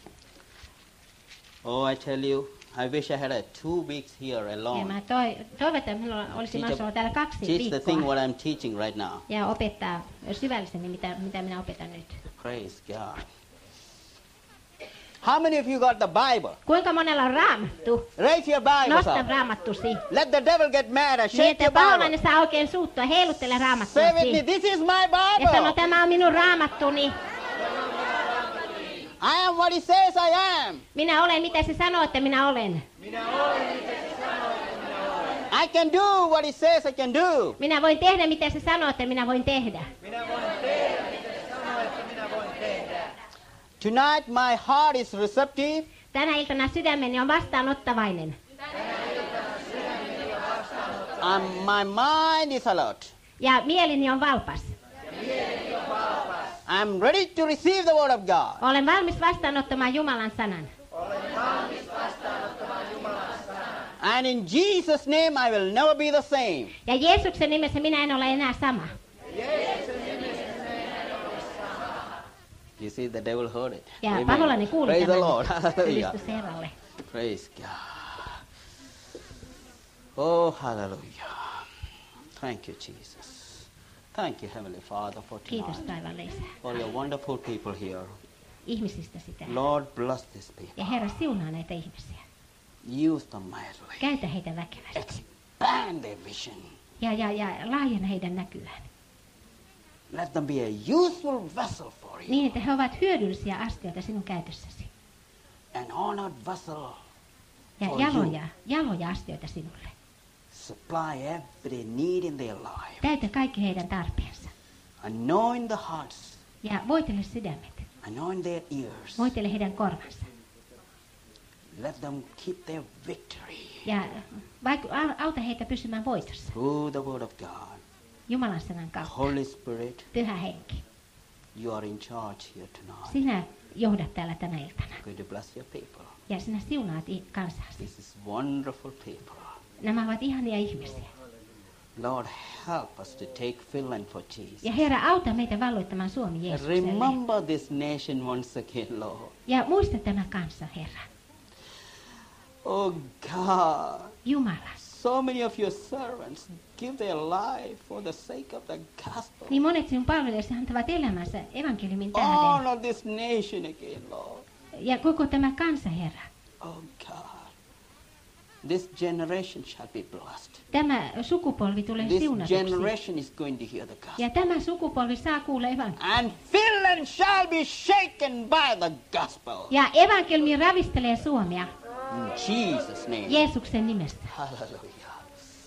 Oh, I tell you, I wish I had a two weeks here Ja alone. mä toi, toivon, että minulla olisi Teach, mahdollisuus olla täällä kaksi teach the thing viikkoa what I'm teaching right now. ja opettaa syvällisemmin, mitä, mitä minä opetan nyt. Praise God. How many of you got the Bible? Kuinka monella on raamattu? Raise your Bibles Nosta up. raamattusi. Let the devil get mad and Niin, shake että your paholainen Bible. saa oikein suuttua, heiluttele Say with me, raamattuasi. this is my Ja sano, Bible. tämä on minun raamattuni. I am what he says I am. Minä olen, mitä se sanoo, että minä olen. I can do what he says I can do. Minä voin tehdä, mitä se sanoo, että minä voin tehdä. Tonight my heart is receptive. Tänä iltana sydämeni on vastaanottavainen. And my mind is alert. Ja mieleni on valpas. I'm ready to receive the word of God. Olen valmis vastaanottamaan Jumalan sanan. And in Jesus' name I will never be the same. Ja Jeesuksen nimessä minä en ole enää sama. You see, the devil heard it. Ja Amen. paholainen kuuli Praise the tämän. Lord. Hallelujah. Ylistys Herralle. Praise God. Oh, hallelujah. Thank you, Jesus. Thank you, Heavenly Father, for Kiitos tonight. taivaan Isä. For your wonderful people here. Ihmisistä sitä. Lord, bless this people. Ja Herra siunaa näitä ihmisiä. Use them mightily. Käytä heitä väkevästi. Expand their vision. Ja, ja, ja laajenna heidän näkyään. Let them be a useful vessel for you. Niin, että he ovat hyödyllisiä astioita sinun käytössäsi. An honored vessel. Ja For jaloja, jaloja astioita sinulle. Supply every need in their life. Täytä kaikki heidän tarpeensa. Anoint the hearts. Ja voitele sydämet. Anoint their ears. Voitele heidän korvansa. Let them keep their victory. Ja vaikka auta heitä pysymään voitossa. Through the word of God. Jumalan sanan kautta. Holy Spirit, Pyhä henki. you are in charge here tonight. Sinä johdat täällä tänä iltana. Going to bless your people. Ja sinä siunaat i- kansaasi. This is wonderful people. Nämä ovat ihania ihmisiä. Lord, help us to take Finland for Jesus. Ja Herra, auta meitä valloittamaan Suomi Jeesukselle. Remember this nation once again, Lord. Ja muista tämä kansa, Herra. Oh God, Jumala. so many of your servants give their life for the sake of the gospel. Niin monet sinun palvelijasi antavat elämänsä evankeliumin tähden. Honor this nation again, Lord. Ja koko tämä kansa, Herra. Oh God, this generation shall be blessed. Tämä sukupolvi tulee This siunatuksi. generation is going to hear the gospel. Ja tämä sukupolvi saa kuulla evankeliumia. And Finland shall be shaken by the gospel. Ja evankeliumi ravistelee Suomea In Jesus' name. Jeesuksen nimestä. Hallelujah.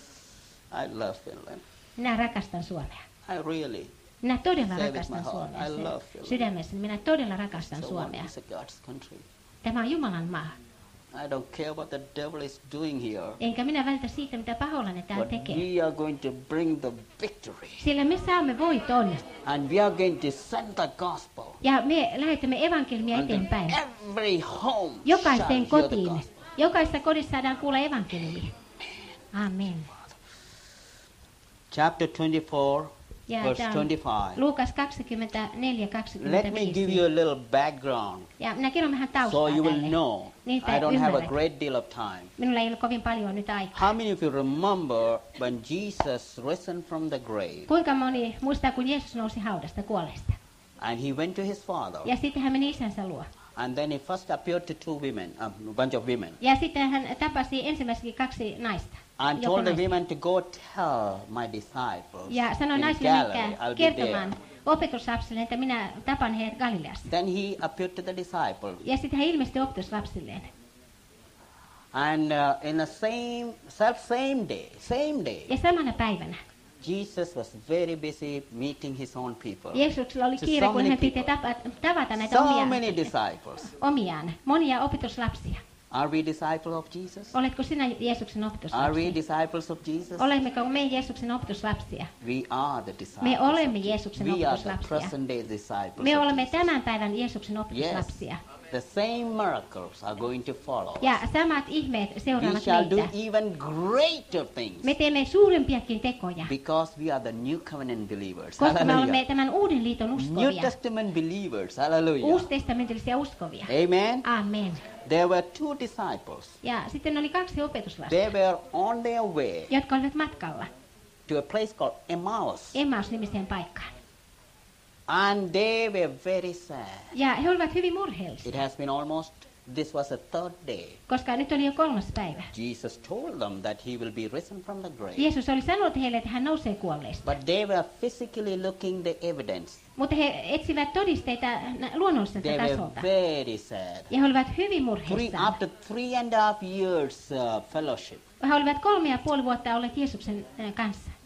I love Finland. Minä rakastan Suomea. I really. Minä todella Say with rakastan my heart, Suomea. I love Se- Finland. Sydämessäni minä todella rakastan So what Suomea. is a God's country? Tämä on Jumalan maa. I don't care what the devil is doing here. Enkä minä välitä siitä, mitä paholainen täällä But tekee. we are going to bring the victory. Sillä me saamme voiton. And we are going to send the gospel. Ja me lähetämme evankeliumia And eteenpäin. every home shall Jokaiseen hear the kotiin. gospel. Jokaisessa kodissa saadaan kuulla evankeliumia. Amen. Chapter twenty-four, Ja verse tämä on twenty-five. Luukas kaksikymmentäneljä Let me give kaksikymmentäviisi. you a little background Ja minä kerron vähän so taustaa you will tälle. know. Niin, I että don't have a ymmärrät. great deal of time. Minulla ei ole kovin paljon nyt aikaa. How many of you remember when Jesus risen from the grave Kuinka moni muistaa, kun Jeesus nousi haudasta kuolleesta? and he went to his father Ja sitten hän meni isänsä luo. and then he first appeared to two women, um, a bunch of women, Ja sitten hän tapasi ensimmäiseksi kaksi naista. and joukko told the naista. women to go tell my disciples Ja sanoi in naisille, Galilee, menkää I'll be kertomaan there. opetuslapsille, että minä tapan heidät Galileassa. Then he appeared to the disciples, Ja sitten hän ilmestyi opetuslapsilleen. and uh, in the same self same day, same day, Ja samana päivänä Jesus was very busy meeting his own people. Jeesuksella oli So kiire, so kun many hän piti people. tapa, tavata näitä So omia, many disciples. omiaan, monia opetuslapsia. Are we disciples of Jesus? Oletko sinä Jeesuksen Are we opetuslapsi? disciples of Jesus? Olemmeko me Jeesuksen opetuslapsia? We are the disciples. Me olemme of Jeesuksen Jesus. We are the opetuslapsia. present day disciples. Me of olemme Jesus. tämän päivän Jeesuksen Yes. opetuslapsia. The same miracles are going to follow. Ja samat ihmeet We seuraavat shall do meitä. even greater things Me teemme suurempiakin tekoja, because we are the new covenant believers. koska me olemme Hallelujah. tämän uuden liiton New uskovia. Testament believers. Hallelujah. Uustestamentillisia uskovia. Amen. Amen. There were two disciples. Ja sitten oli kaksi opetuslasta, They were on their way jotka olivat matkalla to a place called Emmaus. Emmaus-nimiseen paikkaan. And they were very sad. Ja he olivat hyvin murheellisia, It has been almost, this was a third day. koska nyt oli jo kolmas päivä. Jesus told them that he will be risen from the grave. Jeesus oli sanonut heille, että hän nousee kuolleista. But they were physically looking the evidence. Mutta he etsivät todisteita nä- luonnolliselta They were tasolta. very sad. Ja he olivat hyvin Three, murheissaan. after three and a half years uh, fellowship, He olivat kolme ja puoli vuotta olleet Jeesuksen äh, kanssa.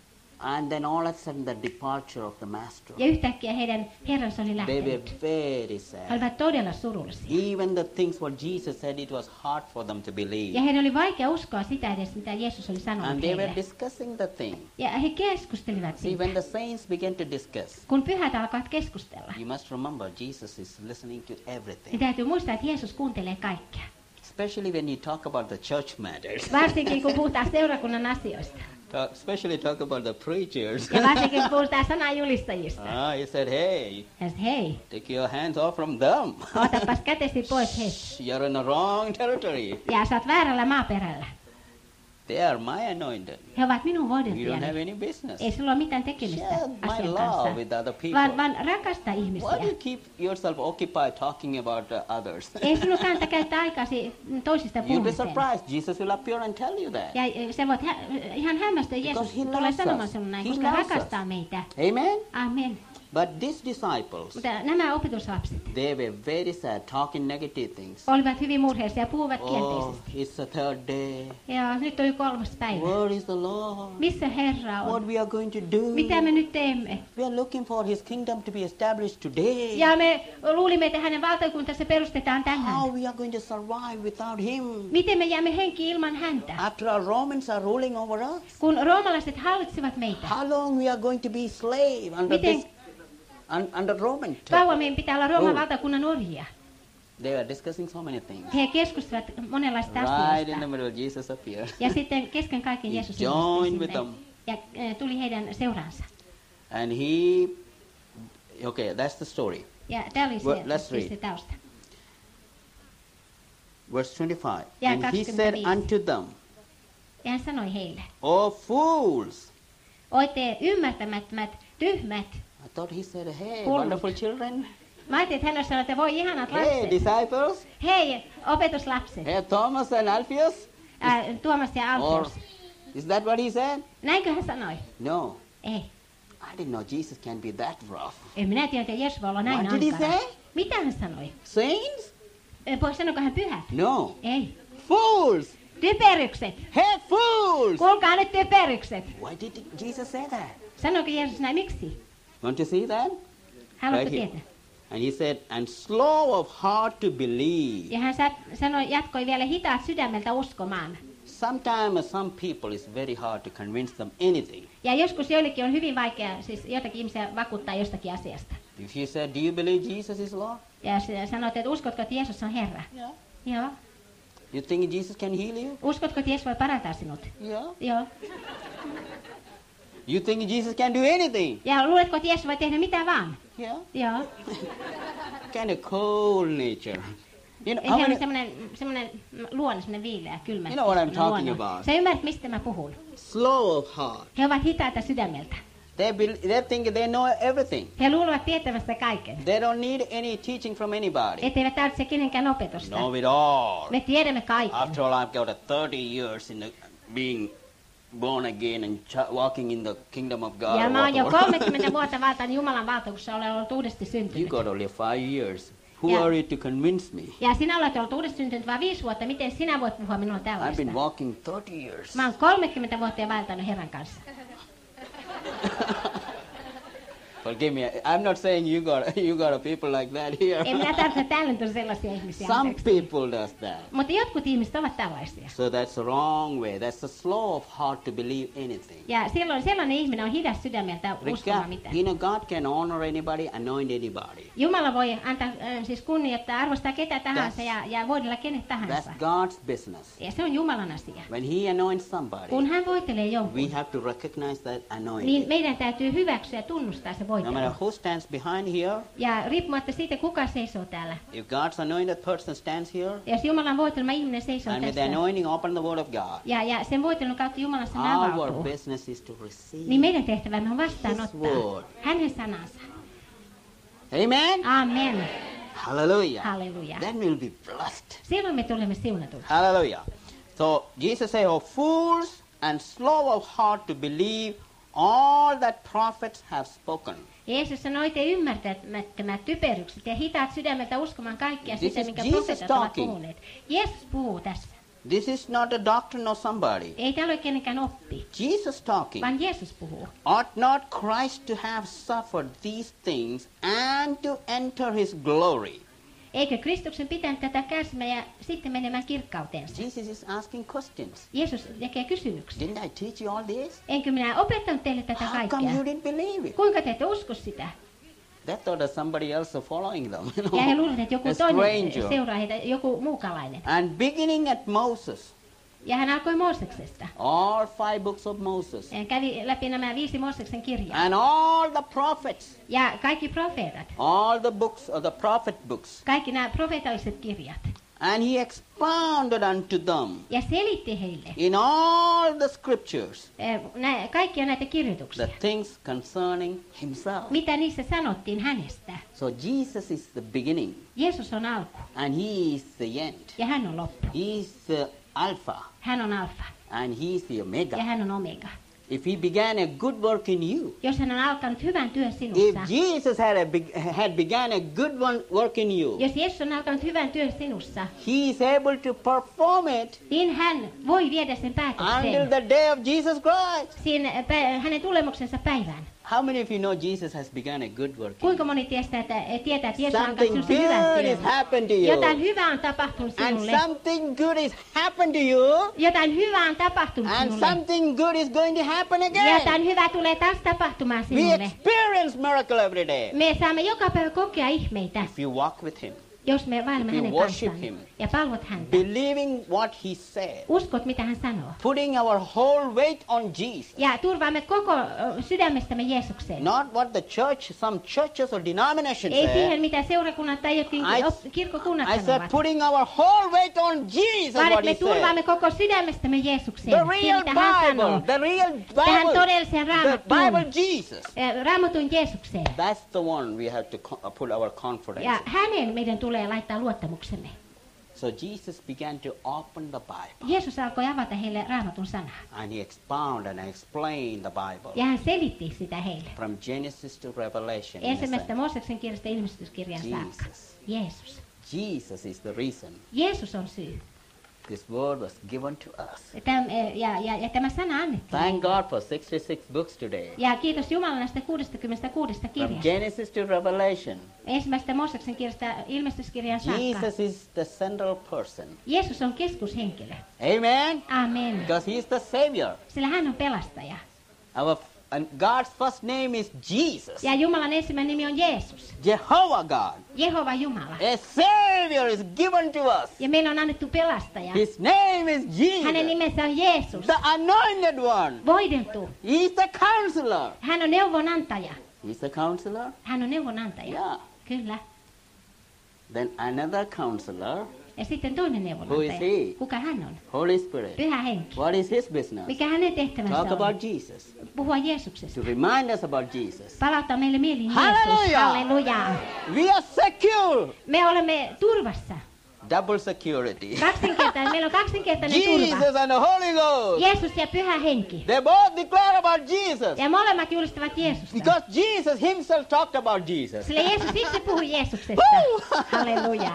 And then all of a sudden the departure of the master. Ja yhtäkkiä heidän herransa oli They were lähtenyt. very He sad. olivat todella surullisia. Even the things what Jesus said, it was hard for them to believe. Ja heidän oli vaikea uskoa sitä edes, mitä Jeesus oli And sanonut they were heille. discussing the thing. Ja he keskustelivat See, siitä. when the saints began to discuss, Kun pyhät alkavat keskustella, you must remember Jesus is listening to niin everything. täytyy muistaa, että Jeesus kuuntelee kaikkea. Especially when you talk about the church matters. Varsinkin kun puhutaan seurakunnan asioista. Talk, especially talk about the preachers. Ja varsinkin kun puhutaan sananjulistajista. Ah, he said, hey, Ja sit, hei, take your hands off from them. otapas kätesi pois heistä. Shh, you're in the wrong territory. Ja sä oot väärällä maaperällä. They are my anointed. He ovat minun You don't voideltani. have any business. Ei sulla ole mitään tekemistä Share my asian love kanssa. with other people. Vaan, vaan rakasta Why do ihmisiä. you keep yourself occupied talking about uh, others? Ei sinun kannata käyttää aikasi toisista You'll be puhumiseen. surprised. Jesus will appear and tell you that. Ja eh, sä voit hä- ihan hämmästyä, Jeesus Because he tulee loves sanomaan us. sinulle näin, He koska hän loves rakastaa us. meitä. Amen? Amen. But these disciples, Mutta nämä opetuslapset they were very sad, talking negative things. olivat hyvin murheisia ja puhuvat Oh, kielteisesti. it's the third day. Ja nyt on jo kolmas päivä. Where is the Lord? Missä Herra What on? we are going to do? Mitä me nyt teemme? We are looking for his kingdom to be established today. Ja me luulimme, että hänen valtakuntansa perustetaan tänään. How we are going to survive without him? Miten me jäämme henkiin ilman häntä? After all, Romans are ruling over us. Kun roomalaiset hallitsivat meitä, How long we are going to be slave under Miten- this, un, under Roman? kauan meidän pitää olla Rooman Oh. valtakunnan orjia. They were discussing so many things. He keskustelivat monenlaista Right in the asioista. middle, Jesus appeared. Ja sitten kesken kaiken He Jeesus joined ilmestyi with sinne them. ja eh, tuli heidän seuraansa. And he, okay, that's the story. Ja tämä oli Well, se, let's siis read. se tausta. Verse twenty-five. Ja And he said kaksikymmentäviisi. unto them, Ja hän sanoi heille, O fools! oitte ymmärtämättömät, tyhmät. I thought he said, hey, Hullut. wonderful children. Mä ajattelin, että hän olisi sanonut, että voi ihanat Hey, lapset. disciples. Hei, opetuslapset. Hey, Thomas and Alphaeus. Ää, Tuomas ja Or, Alfeus. is that what he said? Näinkö hän sanoi? No. Ei. I didn't know Jesus can be that rough. En minä tiedä, että Jeesus voi olla näin What did he ankara. say? Mitä hän sanoi? Saints? Ö, Voi sanoiko hän pyhät? No. Ei. Fools! Typerykset. Hey, fools! Kuulkaa nyt typerykset. Why did Jesus say that? Sanoiko Jeesus näin? Miksi? Want to see that? Haluatko Right here. tietää? And he said, and slow of heart to believe. Ja hän sa- sanoi, jatkoi vielä hitaat sydämeltä uskomaan. Sometimes some people is very hard to convince them anything. Ja joskus joillekin on hyvin vaikea siis jotakin ihmisiä vakuuttaa jostakin asiasta. If you said, do you believe Jesus is Lord? Ja sä sanoit, että uskotko, että Jeesus on Herra? Yeah. Joo. You think Jesus can heal you? Uskotko, että Jeesus voi parantaa sinut? Yeah. Joo. You think Jesus can do anything? Ja luuletko, että Jeesus voi tehdä mitä vaan? Yeah. Joo. Kind of cold nature. You know, how Hän on many, semmoinen, semmoinen luonne, semmoinen viileä, kylmä. You know what I'm semmoinen talking luonne. about. Sä ymmärrät, mistä mä puhun. slow of heart. He ovat hitaita sydämeltä. They, be, they think they know everything. He luulevat tietävänsä kaiken. They don't need any teaching from anybody. Etteivät tarvitse kenenkään opetusta. Know it all. Me tiedämme kaiken. After all, I've got a thirty years in the, being born again and ch- walking in the kingdom of God. Ja or mä oon jo whatever. kolmekymmentä vuotta valtaan Jumalan valtakunnassa, olen ollut uudesti You syntynyt. got only five years. Who Yeah. are you to convince me? Ja sinä olet ollut uudesti syntynyt vain viisi vuotta. Miten sinä voit puhua minulle I've tällaista? been walking thirty years. Mä oon kolmekymmentä vuotta jo vaeltanut Herran kanssa. Forgive me. I'm not saying you got you got a people like that here. En minä tarvitse, että täällä nyt on sellaisia ihmisiä. Some anteeksi. people does that. Mutta jotkut ihmiset ovat tällaisia. So that's the wrong way. That's the slow of heart to believe anything. Ja silloin sellainen ihminen on hidas sydämeltä uskomaan Regard, mitään. you know, God can honor anybody, anoint anybody. Jumala voi antaa äh, siis kunnioittaa, arvostaa ketä tahansa That's- ja, ja voidella kenet tahansa. That's God's business. Ja se on Jumalan asia. When He anoints somebody, Kun hän voitelee we jonkun, have to recognize that niin anointing. meidän täytyy hyväksyä ja tunnustaa se No voitelu. matter who stands behind here, Ja riippumatta siitä, kuka seisoo täällä. if God's anointed person stands here, Jos Jumalan voitelma ihminen seisoo and with the tässä, anointing open the word of God, ja, ja sen voitelun kautta Jumalan sana our avautuu, business is to receive. niin meidän tehtävämme on His vastaanottaa word. hänen sanansa. Amen? Amen. Hallelujah. Halleluja. Then we'll be blessed. Silloin me tulemme siunatuksi. Hallelujah. So Jesus said, "Oh fools and slow of heart to believe all that prophets have spoken." Jeesus sanoi, te ymmärtämättömät typerykset ja hitaat sydämeltä uskomaan kaikkea This sitä, is minkä Jesus profeetat ovat talking. puhuneet. Jeesus puhuu tässä. This is not a doctrine of somebody. Ei tämä ole kenenkään oppi, Jesus talking. vaan Jeesus puhuu. Ought not Christ to have suffered these things and to enter his glory? Eikö Kristuksen pitänyt tätä kärsimään ja sitten menemään kirkkauteensa? Jesus is asking questions. Jeesus tekee kysymyksiä. Didn't I teach you all this? Enkö minä opettanut teille tätä How come kaikkea? you didn't believe it? Kuinka te ette usko sitä? They thought that somebody else was following them. You know? Ja he luulivat, että joku A toinen stranger. seuraa heitä, joku muukalainen. And beginning at Moses, Ja hän alkoi Mooseksesta. all five books of Moses, Ja kävi läpi nämä viisi Mooseksen kirjaa. and all the prophets, Ja kaikki profeetat. all the books of the prophet books, Kaikki nämä profeetalliset kirjat. and he expounded unto them Ja selitti heille in all the scriptures eh, nä, kaikkia näitä the kirjoituksia. things concerning himself. Mitä niissä sanottiin hänestä. So Jesus is the beginning, Jeesus on alku and he is the end. ja hän on loppu. He is the Alpha, Hän on alfa and he is the ja Omega. hän on omega. If he began a good work in you, Jos hän on alkanut hyvän työn if sinussa, Jesus had, a big, had began a good one work in you, jos Jeesus on alkanut hyvän työn sinussa, he is able to perform it niin hän voi viedä sen until päätökseen the day of Jesus Christ. siinä pä- hänen tulemuksensa päivään. How many of you know Jesus has begun a good work in Kuinka you? moni tietää, että, tietää, että Jeesus on alkanut Something sinussa hyvän good is työn? happened to Jotain you. hyvää on tapahtunut And sinulle. something good is happened to you. Jotain hyvää on tapahtunut And sinulle. something good is going to happen Ja again. jotain hyvää tulee taas tapahtumaan We sinulle. experience miracle every day. Me saamme joka päivä kokea ihmeitä, If you walk with him, jos me vaelemme If you hänen worship kanssaan him, ja palvot häntä. believing what he said, Uskot, mitä hän sanoo. putting our whole weight on Jesus. Ja turvaamme koko ö, sydämestämme Jeesukseen. Not what the church, some churches or denominations Ei say. siihen, mitä seurakunnat tai jotkut I, op- kirkkokunnat I said sanovat. putting our whole weight on Jesus, Vaan what että me he said. turvaamme koko sydämestämme Jeesukseen. The Siihen, real mitä hän sanoo. Bible, the real Tähän Bible, todelliseen the raamattuun. Bible Jesus. Ö, Raamatun Jeesukseen. That's the one we have to co- put our confidence Ja in. hänen meidän tulee laittaa luottamuksemme. So Jesus began to open the Bible, Jeesus alkoi avata heille raamatun sanaa. and he expounded and explained the Bible Ja hän selitti sitä heille. from Genesis to Revelation. in a Ensimmäisestä sense. Mooseksen kirjasta ilmestyskirjan saakka. Jesus. Jeesus. Jesus is the reason Jeesus on syy. this word was given to us. Ja, täm, ja, ja, ja tämä sana annettiin. Thank God for sixty-six books today. Ja kiitos Jumalalle näistä kuusikymmentäkuusi From kirjasta. Genesis to Revelation, Ensimmäisestä Mooseksen kirjasta ilmestyskirjan saakka. Jesus is the central person. Jeesus on keskushenkilö. Amen? Amen. Because he is the Savior. Sillä hän on pelastaja. Our and God's first name is Jesus. Ja Jumalan ensimmäinen nimi on Jeesus. Jehovah God. Jehova Jumala. A Savior is given to us. Ja meillä on annettu pelastaja. His name is Hänen Jesus. nimensä on Jeesus. The anointed one. Voideltu. He is the counselor. Hän on neuvonantaja. He's the counselor? Hän on neuvonantaja. Yeah. Kyllä. Then another counselor, Ja sitten toinen Who is neuvonantaja. he? Kuka hän on? Holy Spirit. Pyhä henki. What is his business? Mikä hänen tehtävänsä Talk on? about Jesus. Puhua Jeesuksesta. To remind us about Jesus. Palauttaa meille mieliin Jeesus. Hallelujah! Halleluja. We are secure. Me olemme turvassa. Double security. Kaksinkertainen. Meillä on kaksinkertainen turva. Jesus and the Holy Ghost. Jeesus ja Pyhä henki. They both declare about Jesus. Ja molemmat julistavat Jeesusta. Because Jesus himself talked about Jesus. Sillä Jeesus itse puhui Jeesuksesta. Woo! Halleluja.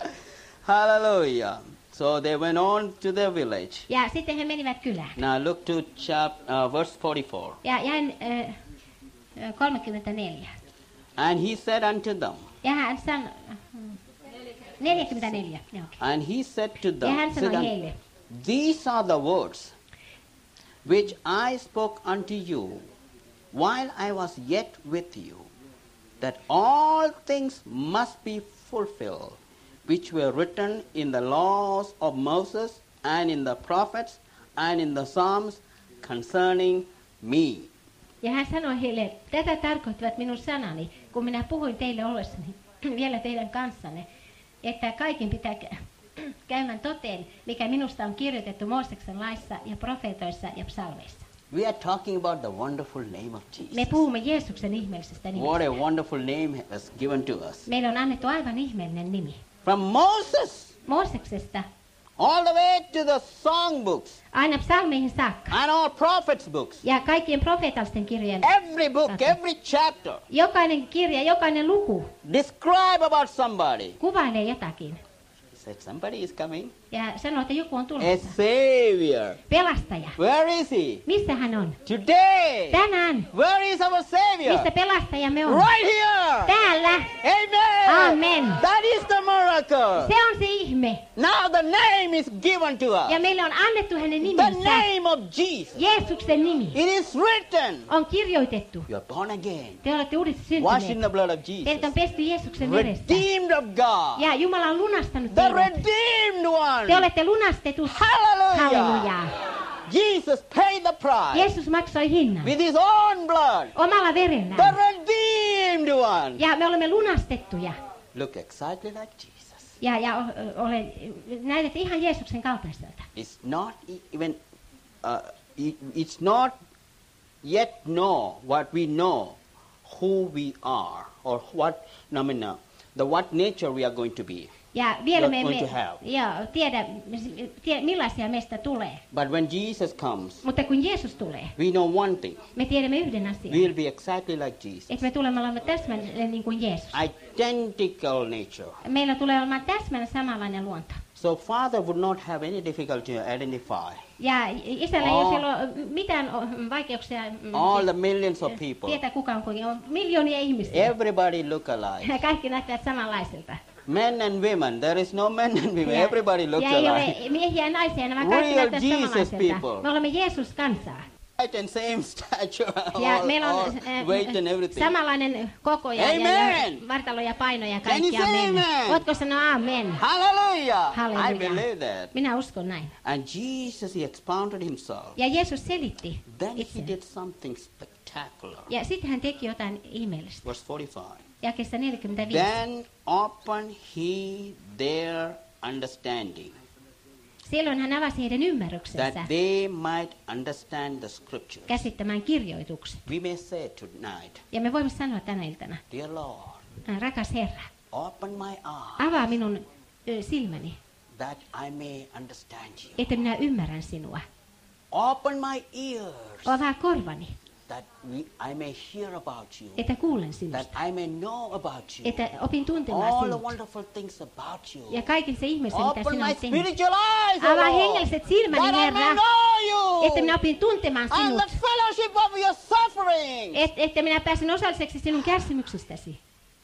Hallelujah. So they went on to their village. Ja sitten he menivät kylään. Now look to chap, uh, verse forty-four. Ja jäin äh, äh, kolmekymmentäneljä. And he said unto them, Ja hän sanoi, neljäkymmentäneljä. Joo. and he said to Ja them, hän said sanoi un- heille, these are the words which I spoke unto you while I was yet with you, that all things must be fulfilled, which were written in the laws of Moses and in the prophets and in the Psalms concerning me. ja hän sanoi heille, tätä tarkoittivat minun sanani, kun minä puhuin teille ollessani vielä teidän kanssanne, että kaiken pitää kä- käymään toteen, mikä minusta on kirjoitettu Mooseksen laissa ja profeetoissa ja psalmeissa. We are talking about the wonderful name of Me Jesus. puhumme Jeesuksen ihmeellisestä What nimestä. a wonderful name was given to us. Meille on annettu aivan ihmeellinen nimi. From Moses Mooseksesta all the way to the songbooks aina psalmeihin saakka. and all prophets' books. Ja kaikkien profeetallisten kirjojen. Every book, every chapter Jokainen kirja, jokainen luku describe about somebody. kuvailee jotakin. said, somebody is coming. Ja sanoi, että joku on A tulossa. Savior. Pelastaja. Where is he? Missä hän on? Today. Tänään. Where is our Savior? Missä pelastajamme on? Right here. Täällä. Amen. Amen. That is the miracle. Se on se ihme. Now the name is given to us. Ja meille on annettu hänen The nimensä. name of Jesus. Jeesuksen nimi. It is written. On kirjoitettu. You are born again. Te olette uudesti Washed in syntyneet. the blood of Teidät Jesus. on pesty Jeesuksen verestä. Redeemed of God. Ja Jumala on lunastanut The teidät. redeemed one. Te olette lunastetut. Hallelujah. Halleluja. Jesus paid the price Jeesus maksoi hinnan. with his own blood. Omalla The verellään. redeemed one. Ja me olemme lunastettuja. Look exactly like Jesus. Ja, ja o- olen, näytät ihan Jeesuksen kaltaiselta. It's not e- even, uh, it, it's not yet know what we know, who we are, or what, no, I mean, uh, the what nature we are going to be. Ja vielä You're me going emme to have. ja, tiedä, tiedä, millaisia meistä tulee. But when Jesus comes, Mutta kun Jeesus tulee, we know one thing. me tiedämme yhden asian. We will be exactly like Jesus. Että me tulemme olemaan täsmälleen niin kuin Jeesus. Identical nature. Meillä tulee olemaan täsmälleen samanlainen luonto. So Father would not have any difficulty to identify Ja isällä ei All- ole silloin mitään o- vaikeuksia mm, all siis the millions of people. tietää kuka on kuinka. On miljoonia ihmisiä. Everybody look alike. Ja kaikki näyttävät samanlaisilta. Men and women. There is no men and women. Ja, Everybody looks ja ei alike. ole miehiä ja naisia, nämä kaikki Real näyttävät Jesus samanlaisilta. people. Me olemme Jeesus kansaa. Height and same stature. Ja all, meillä on all äh, weight and everything. samanlainen koko ja, ja, ja Amen. vartalo ja paino ja Can you kaikki. say Amen. amen? Voitko sanoa amen? Hallelujah. I Halleluja. believe that. Minä uskon näin. And Jesus, he expounded himself. Ja Jeesus selitti Then he itse. did something spectacular. Ja sitten hän teki jotain ihmeellistä. Verse forty-five. Jakeessa neljäkymmentäviisi. Then opened he their understanding, Silloin hän avasi heidän ymmärryksensä that they might understand the scriptures. käsittämään kirjoitukset. We may say tonight, Ja me voimme sanoa tänä iltana, dear Lord, rakas Herra, open my eyes avaa minun ö, silmäni, that I may understand you. että minä ymmärrän sinua. Open my ears Avaa korvani, that we, I may hear about you, että kuulen that sinusta, I may know about you, että opin tuntemaan all the sinut. wonderful things about you. Ja kaiken se ihmeellisen, mitä Open sinä my olet tehnyt. spiritual eyes, O Avaa Lord, hengelliset silmäni, that I may Herra, know you että minä opin tuntemaan and sinut. the fellowship of your suffering. Et, että minä pääsen osalliseksi sinun kärsimyksistäsi.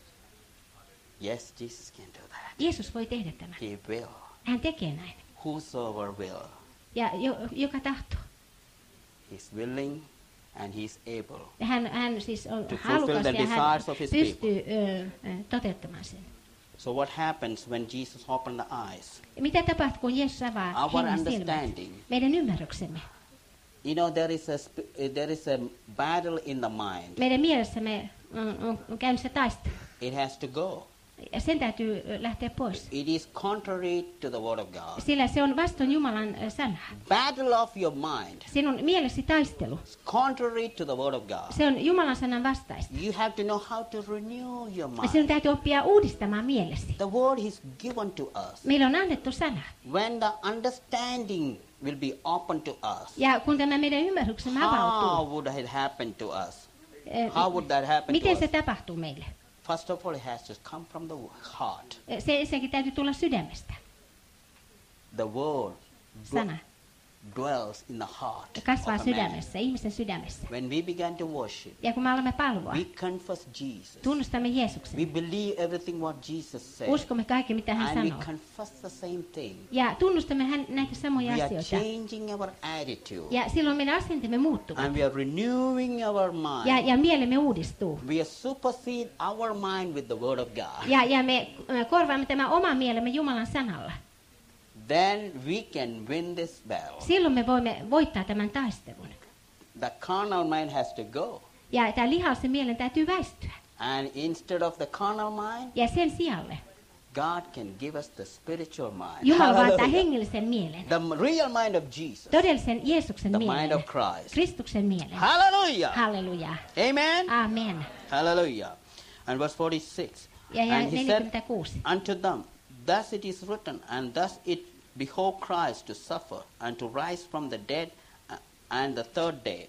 Yes, Jesus can do that. Jeesus voi tehdä tämän. He will. Hän tekee näin. Whosoever will. Ja jo, joka tahtoo. He's willing and he's able. Ja hän, hän siis on To fulfill halukas the ja hän desires of his pystyy ö, ö, toteuttamaan sen. So what happens when Jesus opened the eyes? Ja mitä tapahtuu, kun Jeesus avaa Our hengen silmät? understanding. Meidän ymmärryksemme. You know, there is a sp- uh, there is a battle in the mind. Meidän mielessämme on, on käynnissä taistelu. It has to go. Ja sen täytyy ö, lähteä pois. It is contrary to the word of God. Sillä se on vastoin Jumalan ö, sanaa. Battle of your mind. Sinun mielesi taistelu. Contrary to the word of God. Se on Jumalan sanan vastaista. You have to know how to renew your Ja mind. sinun täytyy oppia uudistamaan mielesi. The word is given to us. Meillä on annettu sana. When the understanding will be open to us, Ja kun tämä meidän ymmärryksemme how avautuu, would it happen to us? ö, How would that happen to miten us? se tapahtuu meille? First of all, it has to come from the heart. Se, sekin täytyy tulla sydämestä. The word Sana. dwells in the heart Ja kasvaa of a man. sydämessä, ihmisen sydämessä. When we began to worship, Ja kun me alamme palvoa, we confess Jesus. tunnustamme We Jeesuksen. believe everything what Jesus said. Uskomme kaikki, mitä hän And we sanoo. confess the same thing. Ja tunnustamme hän, näitä samoja We are asioita. changing our attitude. Ja silloin meidän asentemme muuttuvat. And we are renewing our mind. Ja, ja mielemme uudistuu. We are supersede our mind with the word of God. Ja, ja me äh, korvaamme tämän oman mielemme Jumalan sanalla. Then we can win this battle. Silloin me voimme voittaa tämän taistelun. The carnal mind has to go. Ja tämä lihallisen mielen täytyy väistyä. And instead of the carnal mind, Ja sen sijalle God can give us the spiritual mind. Jumala antaa Hallelujah. hengellisen mielen. The real mind of Jesus. Todellisen Jeesuksen The mind mielen. of Christ. Kristuksen mielen. Hallelujah. Halleluja. Amen. Amen. Hallelujah. And verse forty-six. Ja, ja And he said neljäkymmentäkuusi. unto them, thus it is written, and thus it behoved Christ to suffer and to rise from the dead uh, and the third day.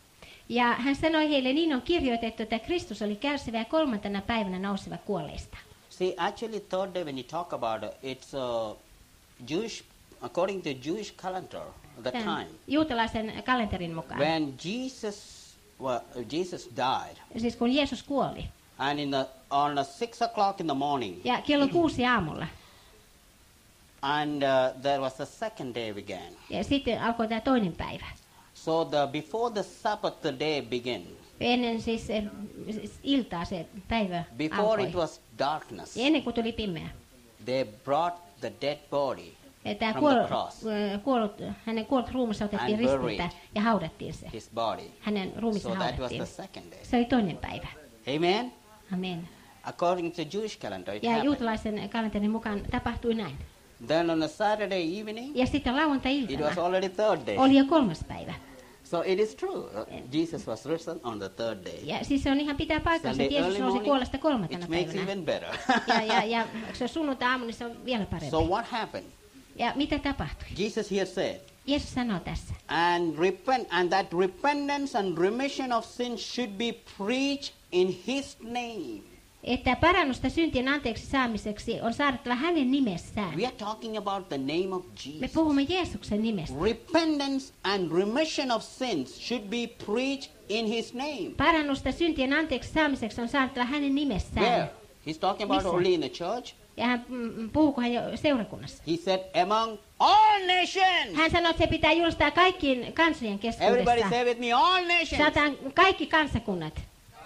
Ja hän sanoi heille, niin on kirjoitettu, että Kristus oli kärsivä ja kolmantena päivänä nouseva kuolleista. See, actually, third day when you talk about it, it's uh, Jewish, according to Jewish calendar at the Tämän time. juutalaisen kalenterin mukaan. When Jesus, well, Jesus died, Siis kun Jeesus kuoli. and in the, on a six o'clock in the morning, Ja kello kuusi aamulla. and uh, there was the second day began. Ja sitten alkoi tämä toinen päivä. So the before the Sabbath the day began, Ennen siis eh, siis iltaa se päivä before alkoi. it was darkness, Ja ennen kuin tuli pimeä. they brought the dead body Tämä from kuol, the cross, eh, kuollut, hänen kuollut ruumis otettiin And buried. ristiltä ja haudattiin se. his body. Hänen ruumissa So that was the haudattiin. second day. Se oli toinen päivä. Amen. Amen. According to Jewish calendar, it Ja happened. juutalaisen kalenterin mukaan tapahtui näin. Then on a Saturday evening, Ja sitten it was lauantai-iltana already third day. oli jo kolmas päivä. So it is true. uh, Jesus was risen on the third day. Ja siis se on ihan pitää paikkansa, Sunday että Jeesus early nousi morning, kuolesta kolmantena it makes päivänä. even better. Ja, ja, ja se on sunnuntai-aamu, niin se on vielä parempi. So what happened? Ja mitä tapahtui? Jesus here said, Jeesus sanoo tässä. and repent, and that repentance and remission of sins should be preached in His name. Että parannusta syntien anteeksi saamiseksi on saadattava hänen nimessään. We are talking about the name of Me Jesus. puhumme Jeesuksen nimestä. Repentance and remission of sins should be preached in His name. Parannusta syntien anteeksi saamiseksi on saadattava hänen nimessään. Where? He's talking about Missä? only in the church. Ja hän mm, puhuuko hän jo seurakunnassa? He said, among all nations. Hän sanoi, että se pitää julistaa kaikkien kansojen Everybody keskuudessa. say with me, all nations. Sanotaan kaikki kansakunnat.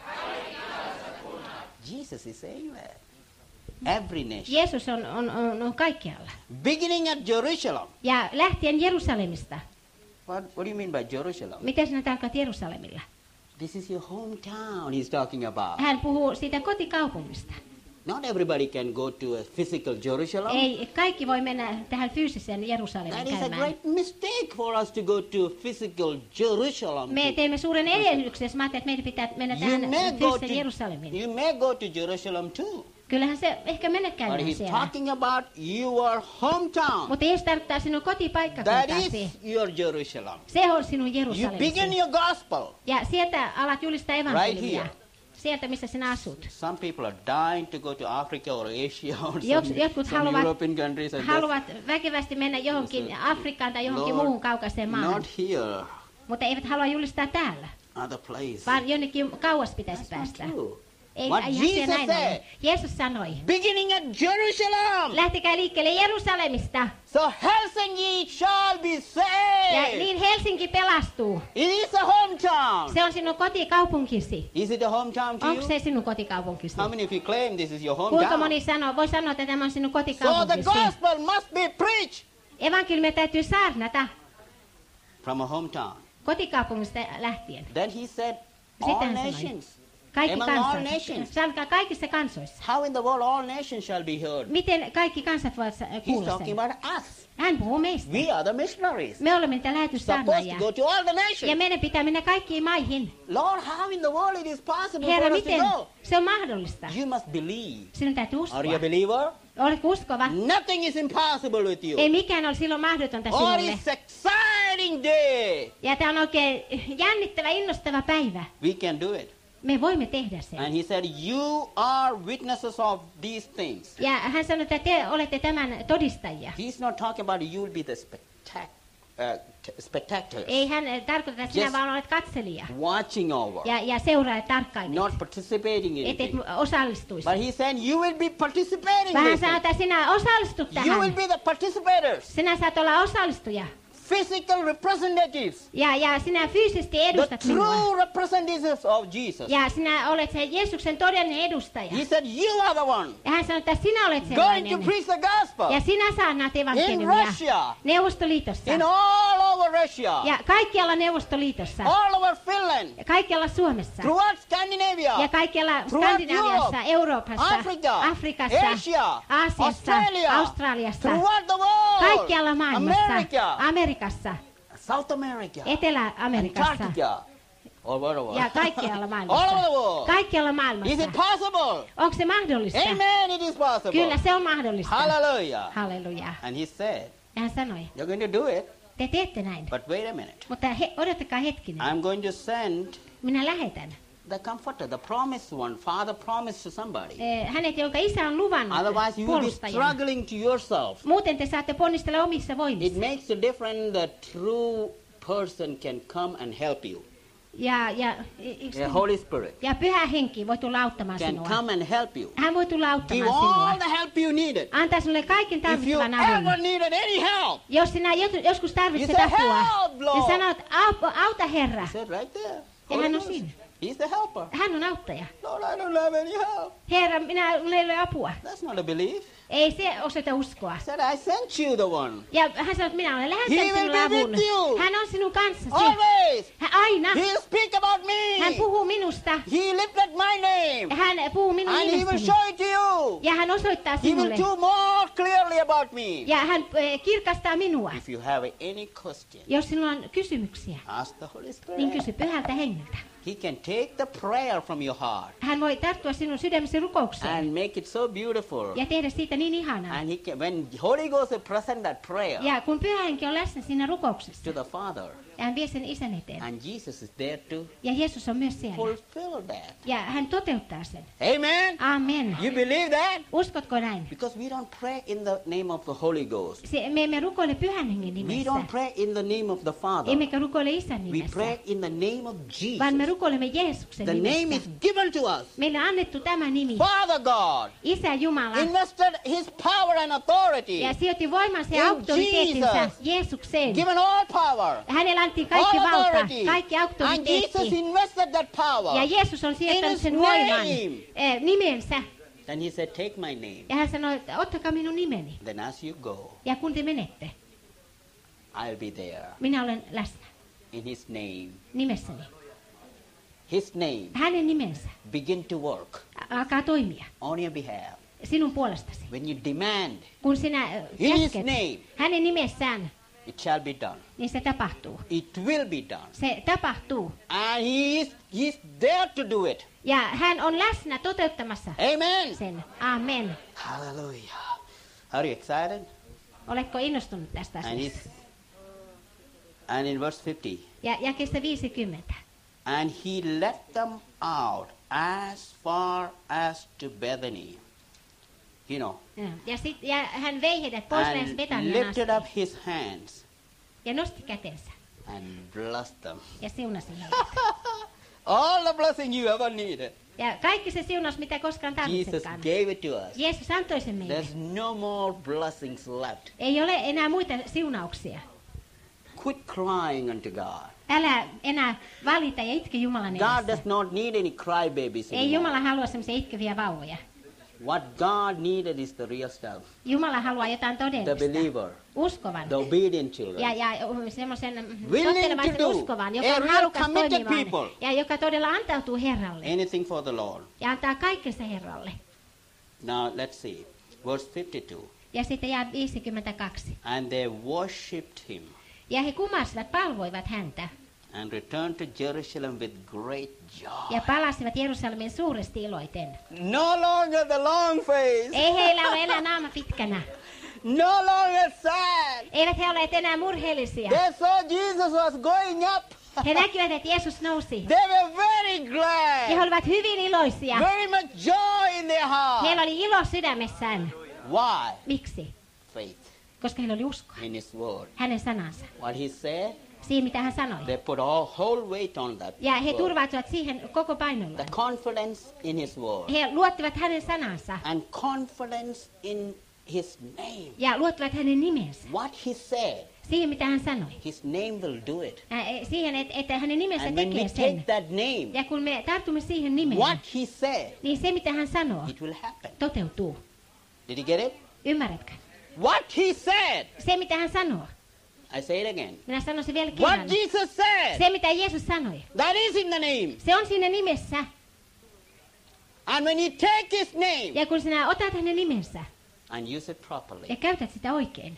Jesus is saying that. Every nation. Jeesus on, on, on, on kaikkialla. Beginning at Jerusalem. Ja lähtien Jerusalemista. What, what do you mean by Jerusalem? Miten sinä tarkoitat Jerusalemilla? This is your hometown he's talking about. Hän puhuu siitä kotikaupungista. Not everybody can go to a physical Jerusalem. Ei kaikki voi mennä tähän fyysiseen That Jerusalemin is a käymään. great mistake for us to go to physical Jerusalem. Me teemme suuren edellyksen, jos mä ajattelin, että meidän pitää mennä You may tähän go fyysiseen to, Jerusalemiin. you may go to Jerusalem too. Kyllähän se ehkä menet But käymään he's siellä. talking about your hometown. Mutta Jeesus tarkoittaa sinun That kotipaikkakuntasi. is your Jerusalem. Se on sinun You Jerusalemisi. begin your gospel. Ja sieltä alat julistaa Right evankeliumia. here. Sieltä, missä sinä asut. Some people are dying to go to Africa or Asia or Joks- some, jotkut some haluavat, European countries. and haluavat väkevästi mennä johonkin Yes, Afrikkaan tai johonkin Lord, muuhun kaukaiseen maahan. not here, Mutta eivät halua julistaa täällä, other place. vaan jonnekin kauas pitäisi That's päästä. not true. Ei, What ei asia Jesus näin said. ole. Jeesus sanoi, Beginning at Jerusalem, lähtekää liikkeelle Jerusalemista. so Helsinki shall be Ja saved. niin Helsinki pelastuu. It is a hometown. Se on sinun kotikaupunkisi. Is it a hometown to Onko you? se sinun kotikaupunkisi? How many of you claim this is your Kuinka hometown? moni sanoo, voi sanoa, että tämä on sinun So the kotikaupunkisi? gospel must be preached Evankeliumia täytyy saarnata from a hometown. kotikaupungista lähtien. Then he said, all Sitten hän sanoi, nations. kaikki Among all kansat. nations. Sanokaa kaikissa kansoissa. How in the world all nations shall be heard? Miten kaikki kansat voivat sa- He's kuulla talking sen? about us. Hän puhuu meistä. We are the missionaries. Me olemme niitä Supposed lähetyssaarnaajia. to go to all the Ja nations. meidän pitää mennä kaikkiin maihin. Lord, how in the world it is possible Herra, for us to miten go? se on mahdollista? You must believe. Sinun täytyy uskoa. Are you a believer? Oletko uskova? Nothing is impossible with you. Ei mikään ole silloin mahdotonta Oh, sinulle. it's exciting day. Ja tämä on oikein jännittävä, innostava päivä. We can do it. Me voimme tehdä sen. And he said, you are witnesses of these things. Ja hän sanoi, että te olette tämän todistajia. He's not talking about you will be the spectac- uh, t- spectators. Ei hän eh, tarkoita, että sinä Yes. vaan olet katselija. Watching over. Ja, ja seuraajat tarkkailijat. Not participating in Et et it. osallistuisi. But he said, you will be participating in Vähän it. sanoo, että sinä osallistut You will tähän. be the participators. Sinä saat olla osallistuja. Physical representatives. Ja, ja sinä fyysisesti The edustat minua. true representatives of Jesus. Ja sinä olet se Jeesuksen todellinen edustaja. He said, you are the one Ja hän sanoi, että sinä olet going to sellainen. preach the gospel Ja sinä saarnaat in evankeliumia Russia, Neuvostoliitossa. in all over Russia, Ja kaikkialla Neuvostoliitossa. all over Finland, Ja kaikkialla Suomessa. throughout Scandinavia, Ja kaikkialla throughout Skandinaviassa, Europe, Euroopassa, Africa, Afrikassa, Asia, Aasiassa, Australia, Australiassa, throughout the world, kaikkialla maailmassa, America, Amerikassa, South America, Etelä-Amerikassa Antarctica, all over the world. ja kaikkialla All over maailmassa. the world. Kaikkialla Is maailmassa. it possible? Onko se mahdollista? Amen, it is possible. Kyllä se on mahdollista. Hallelujah. Halleluja. And he said, Ja hän sanoi, you're going to do it, te teette näin. but wait a minute. Mutta he, odottakaa hetkinen. I'm going to send Minä lähetän the comforter, the promised one. Father promised to somebody. Eh, hänet, jonka isä on luvannut Otherwise, you will be puolustajana. struggling to yourself. Muuten te saatte ponnistella omissa It voimissa. makes a difference that true person can come and help you. Ja, ja, eikö The niin? Holy Spirit ja pyhä henki voi tulla auttamaan can sinua. come and help you. Hän voi tulla Give auttamaan all sinua. the help you needed. Antaa sinulle kaiken If you tarvittavan avun. ever needed any help, Jos sinä jot- joskus tarvitset You say, apua, "Help, Lord." niin sanot, "Au- auta Herra. he said right there. Ja Holy hän on Ghost. siinä. He's the helper. Hän on auttaja. Lord, I don't have any help. Herra, minä, minulla ei ole apua. That's not a belief. Ei se osoita uskoa. He said, I sent you the one. Ja hän sanoi, että minä olen He lähettänyt will sinulle be avun. with you. Hän on sinun kanssasi. Always. Hän aina. He'll speak about me. Hän puhuu minusta. He lifted my name. Hän puhuu minun And he will nimestäni. show it to you. Ja hän osoittaa He will sinulle. do more clearly about me. Ja hän eh, kirkastaa minua. If you have any question, Jos sinulla on kysymyksiä, ask the Holy niin Spirit. kysy pyhältä hengeltä. He can take the prayer from your heart Hän voi tarttua sinun sydämesi rukoukseen and make it so beautiful. ja tehdä siitä niin ihanaa. And he can, when Holy Ghost will present that prayer Ja kun pyhä henki on läsnä siinä rukouksessa, to the Father, ja hän vie sen isän eteen. and Jesus is there to Ja Jeesus on myös siellä. fulfill that. Ja hän toteuttaa sen. Amen. Amen. You believe that? Uskotko näin? Because we don't pray in the name of the Holy Ghost. Se, me emme rukoile pyhän hengen We nimessä. don't pray in the name of the Father. Emmekä rukoile isän We nimessä. pray in the name of Vaan me Jesus. rukoilemme Jeesuksen The name is nimessä. given to us. Meille on annettu tämä nimi. Father God Isä Jumala. invested his power and authority, Ja sijoitti voimansa ja In auktoriteettinsa Jesus. Jeesukseen. given all power, Hänellä annettiin kaikki all valta, authority. kaikki And Jesus auktoriteetti. invested that power. Ja Jeesus on sijoittanut his sen voiman name. eh, nimensä. Then he said, take my name. Ja hän sanoi, että ottakaa minun nimeni. Then as you go, Ja kun te menette, I'll be there minä olen läsnä in his name. nimessäni. His name Hänen nimensä begin to work alkaa toimia on your behalf. sinun puolestasi. When you demand, Kun sinä eh, In his käsket name. hänen nimessään, it shall be done. niin se tapahtuu. It will be done. Se tapahtuu. And he is he's there to do it. Ja hän on läsnä toteuttamassa Amen. sen. Amen. Hallelujah. Are you excited? Oletko innostunut tästä And asiasta? he's and in verse fifty. Ja jakeesta viisikymmentä. And he let them out as far as to Bethany. You know. Ja, ja, sit, ja hän vei heidät pois lähes And Betanian lifted asti. up his hands Ja nosti kätensä. and blessed them. Ja siunasi heidät. All the blessing you ever needed, Ja kaikki se siunaus, mitä koskaan Jesus tarvitsetkaan. gave it to us. Jeesus antoi sen meille. There's no more blessings left. Ei ole enää muita siunauksia. Quit crying unto God. Älä enää valita ja itke Jumalan God edessä. does not need any crybabies Ei anymore. Jumala halua semmoisia itkeviä vauvoja. What God needed is the real stuff. Jumala haluaa jotain The todellista. believer, Uskovan. the obedient children. Ja, ja semmoisen Willing tottelevaisen to do. uskovan, joka A on real halukas committed toimimaan. people. Ja joka todella antautuu Herralle. Anything for the Lord. Ja antaa kaikkensa Herralle. Now let's see. Verse fifty-two. Ja sitten jää viisikymmentäkaksi. And they worshipped him Ja he kumasivat, palvoivat häntä. and returned to Jerusalem with great joy. Ja palasivat Jerusalemin suuresti iloiten. No longer the long face. Ei heillä ole enää naama pitkänä. No longer sad. Eivät he olleet enää murheellisia. They saw Jesus was going up. He näkivät, että Jeesus nousi. They were very Ja he glad. olivat hyvin iloisia. Very much joy in their heart. Heillä oli ilo sydämessään. Why? Miksi? Faith Koska heillä oli uskoa. in his word. Hänen sanansa. What he said, Siihen, mitä hän sanoi. they put all whole weight on that Ja he word. turvautuivat siihen koko painolla. The confidence in his word. He luottivat hänen sanansa. And confidence in his name. Ja luottivat hänen nimensä. What he said, Siihen, mitä hän sanoi. his name will do it. Ää, siihen, että, että hänen nimensä And when we tekee take sen. that name, Ja kun me tartumme siihen nimeen, what he said, niin se, mitä hän sanoo, it will happen. toteutuu. Did you get it? Ymmärrätkö? What he said, Se, mitä hän sanoo. I say it again. Minä sanon se vielä kerran. What Jesus said, Se, mitä Jeesus sanoi. that is in the name. Se on siinä nimessä. And when you take his name Ja kun sinä otat hänen nimensä and use it properly, ja käytät sitä oikein,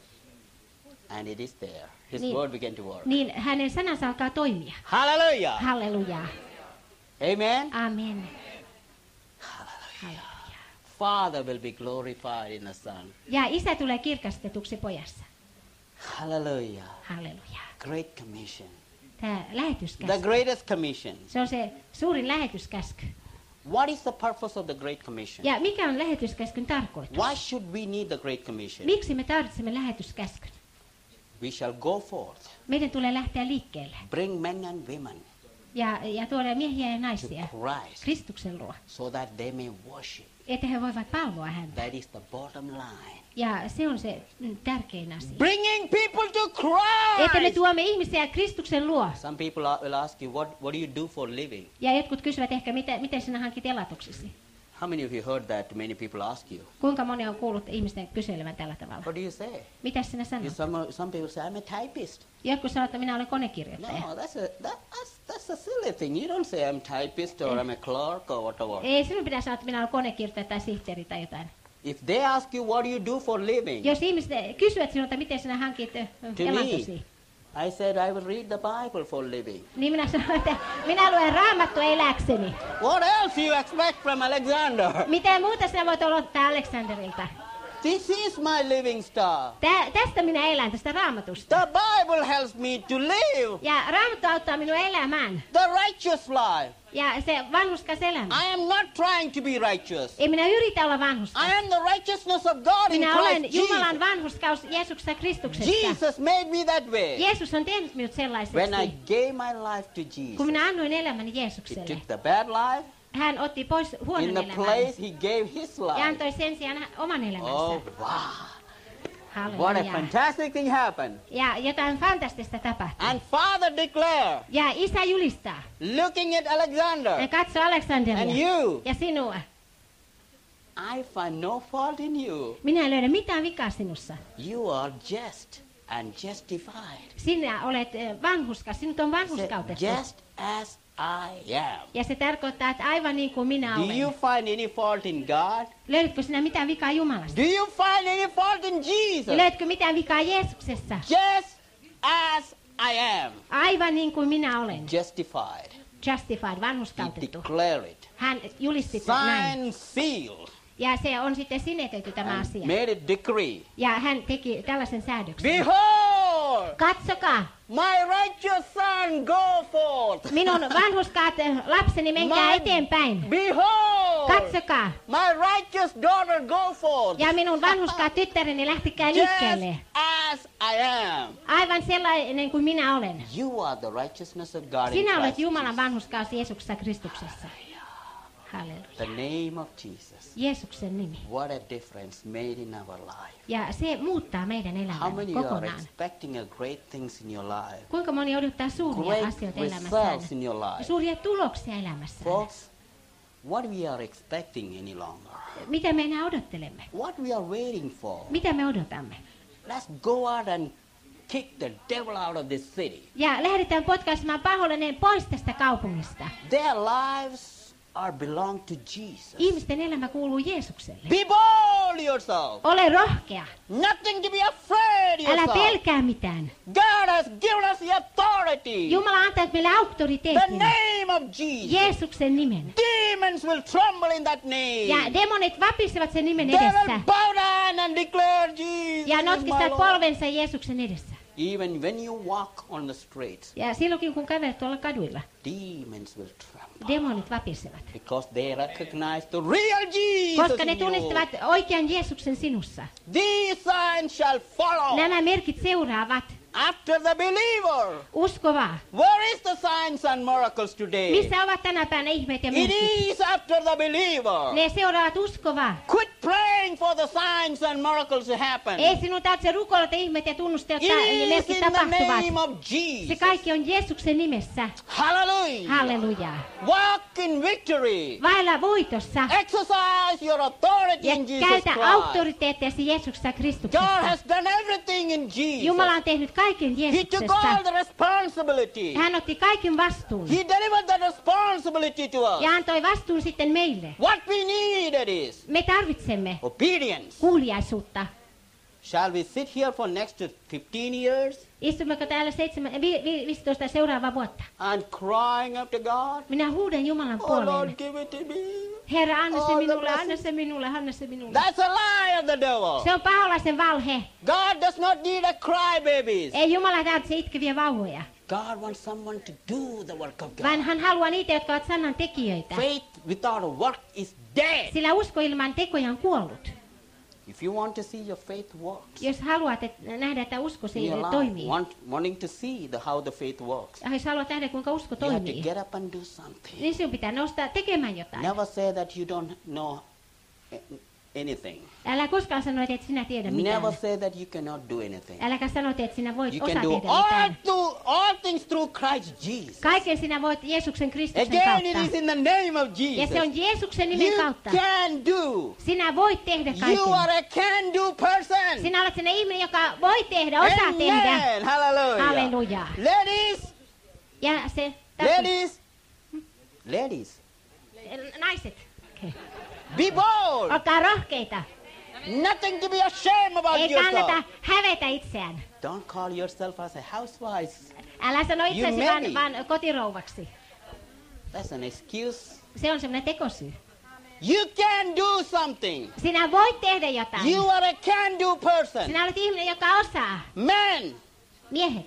and it is there, his Niin. word began to work. niin hänen sanansa alkaa toimia. Hallelujah. Halleluja. Amen. Amen. Hallelujah. Father will be glorified in the Son. Ja isä tulee kirkastetuksi pojassa. Hallelujah. Halleluja. Great commission. tämä the lähetyskäsky. greatest commission. Se on se suurin lähetyskäsky. What is the purpose of the Great Commission? Ja mikä on lähetyskäskyn tarkoitus? Why should we need the Great Commission? Miksi me tarvitsemme lähetyskäskyn? We shall go forth, Meidän tulee lähteä liikkeelle bring men and women ja, ja tuoda miehiä ja to naisia Christ Kristuksen luo, so that they may worship. että he voivat palvoa häntä. That is the bottom line. Ja se on se mm, tärkein asia. Bringing people to Että me Christ. tuomme ihmisiä Kristuksen luo. Some people are- will ask you, what, what do you do for a living? Ja jotkut kysyvät ehkä, mitä, miten sinä hankit elatuksesi. How many of you heard that many people ask you? Kuinka moni on kuullut ihmisten kyselevän tällä tavalla? What do you say? Mitä sinä You, sanot? some, some people say, I'm a typist. Jotkut sanoo, että minä olen konekirjoittaja. No, that's a, that, that's, that's a silly thing. You don't say I'm typist or I'm a clerk or whatever. Ei sinun pitää sanoa, että minä olen konekirjoittaja tai sihteeri tai jotain. If they ask you, what do you do for a living? Jos ihmiset kysyvät sinulta, miten sinä hankit ö, To me, elantosi, I said I will read the Bible for a living. niin minä sanoin, että minä luen Raamattua eläkseni. What else you expect from Alexander? Mitä muuta sinä voit odottaa Aleksanderilta? This is my living star. Tä, tästä minä elän, tästä Raamatusta. The Bible helps me to live Ja Raamattu auttaa minua elämään. the righteous life. Ja se vanhurskas elämä. I am not trying to be righteous. Ei minä yritä olla vanhurskas. I am the righteousness of God in Minä Christ olen Jesus. Jumalan vanhurskaus Jeesuksessa Kristuksessa. Jesus made me that way. Jeesus on tehnyt minut When I sellaiseksi. gave my life to Jesus, Kun minä annoin elämäni he Jeesukselle, took the bad life. hän otti pois In huonon the elämän place, he gave his ja life. antoi sen sijaan hä- oman elämänsä. Oh, wow. What a Halleluja. fantastic thing happened. Ja jotain fantastista tapahtui. And Father declared, Ja isä julistaa. looking at Ja Alexander katso and Aleksanderia you, ja sinua. I find no fault in you. Minä en löydä mitään vikaa sinussa. You are just and justified. Sinä olet ö, vanhurskas, sinut on Say, vanhurskautettu. just as I am. Ja se tarkoittaa, että aivan niin kuin minä Do you olen. find any fault in God? Löydätkö sinä mitään vikaa Jumalasta? Do you find any fault in Ja Jesus? löydätkö mitään vikaa Jeesuksessa? Just as I am. Aivan niin kuin minä olen. Justified. Justified, He vanhurskautettu. declared it. Hän julisti näin. Sign, seal. Ja se on sitten sinetetty tämä And asia. made it decree. Ja hän teki tällaisen säädöksen. Behold, Katsokaa, my righteous son, go forth. minun vanhurskaat eh, lapseni, menkää My- eteenpäin. Behold, Katsokaa. my righteous daughter, go forth. Ja minun vanhurskaat tyttäreni, lähtikää Just liikkeelle. as I am. Aivan sellainen kuin minä olen. You are the righteousness of God in Sinä olet Christ Jumalan Jesus. vanhurskaus Jeesuksessa Kristuksessa. Halleluja. The name of Jesus. Jeesuksen nimi. What a difference made in our life. Ja se muuttaa meidän How elämää many are kokonaan. expecting a great things in your life? Kuinka moni odottaa suuria Great asioita results elämässään? in your life. Suuria tuloksia elämässään. Folks, what we are expecting any longer? Mitä me enää odottelemme? What we are waiting for? Mitä me odotamme? Let's go out and kick the devil out of this city. Ja lähdetään potkaisemaan pahoillinen pois tästä kaupungista. Their lives are belong to Jesus. Ihmisten elämä kuuluu Jeesukselle. Be bold yourself. Ole rohkea. Nothing to be afraid Älä yourself. pelkää mitään. God has given us the authority. Jumala on antanut meille The auktoriteetin. name of Jesus. Jeesuksen nimen. Demons will tremble in that name. Ja demonit vapisevat sen nimen They will edessä. bow down and declare Jesus Ja is my notkistavat Lord. polvensa Jeesuksen edessä. Even when you walk on the streets, Ja silloinkin kun kävelet tuolla kaduilla, demons will tremble. demonit vapisevat. Because they recognize the real Jesus Koska ne in you. tunnistavat oikean Jeesuksen sinussa. These signs shall follow Nämä merkit seuraavat after the believer. uskovaa. Where is the signs and miracles today? Missä ovat tänä päivänä ihmeet ja It merkit? is after the believer. Ne seuraavat uskovaa. Quit praying for the signs and miracles to happen. Ei sinun tarvitse rukoilla, että ihmeet ja tunnustelut It ja is merkit in the name tapahtuvat. of Se Jesus. kaikki on Jeesuksen nimessä. Hallelujah. Halleluja. Walk in victory. Vailla voitossa Exercise your authority ja in Jesus käytä Christ. auktoriteettiasi Jeesuksessa God Kristuksessa. has done everything in Jesus. Jumala on tehnyt kaiken He took all Jeesuksessa. the responsibility. Hän otti kaiken vastuun He delivered the responsibility to us. ja antoi vastuun sitten meille. What we needed is Me tarvitsemme obedience. kuuliaisuutta. Shall we sit here for next fifteen years Istummeko täällä seitsemän, vi, vi, viisitoista seuraavaa vuotta? and crying up to God? Minä huudan Jumalan Oh Lord, puoleen. give it to me. Herra, anna se Oh, the minulle, blessing. anna se minulle, anna se minulle. That's a lie of the devil. Se on paholaisen valhe. God does not need a crybabies. Ei Jumala tarvitse itkeviä vauvoja. God wants someone to do the work of God. Vaan hän haluaa niitä, jotka ovat sanan tekijöitä. Faith without a work is dead. Sillä usko ilman tekoja on kuollut. If you want to see your faith works, Jos haluat et, nähdä, että usko in your life, toimii. want, wanting to see the, how the faith works, Ja jos haluat nähdä, kuinka usko you have to toimii, get up and do something. niin sinun pitää nostaa tekemään jotain. Never say that you don't know anything. Älä koskaan sano, että et sinä tiedä mitään. Never say that you cannot do anything. Äläkä sano, että sinä voit You osaa can do tehdä all, mitään. through, all things through Christ Jesus. Kaiken sinä voit Jeesuksen Kristuksen Again, it is kautta. in the name of Ja Jesus. se on Jeesuksen nimen You kautta. can do. Sinä voit tehdä You kaiken. are a can-do person. Sinä olet sellainen ihminen, joka voi tehdä, osaa tehdä. Amen. Hallelujah. Halleluja. Ladies, Ja se, ladies, ladies, naiset, okay. be bold. Olkaa rohkeita. Nothing to be ashamed about Ei yourself. kannata hävetä itseään. Don't call yourself as a housewife. Älä sano You itseäsi marry. vaan, vaan kotirouvaksi. That's an excuse. Se on semmoinen tekosyy. You can do something. Sinä voit tehdä jotain. You are a can-do person. Sinä olet ihminen, joka osaa. Men, Miehet.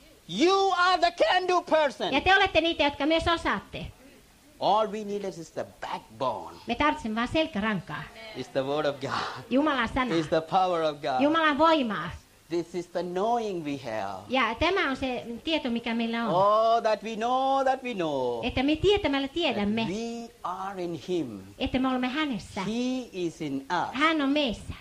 you are the can-do person. Ja te olette niitä, jotka myös osaatte. All we need is the backbone. Me tarvitsemme vain selkärankaa. It's the word of God. Jumalan sana. It's the power of God. Jumalan voimaa. This is the knowing we have. Ja tämä on se tieto, mikä meillä on. Oh, that we know, that we know. Että me tietämällä That tiedämme, we are in Him. että me olemme hänessä. He is in us. Hän on meissä.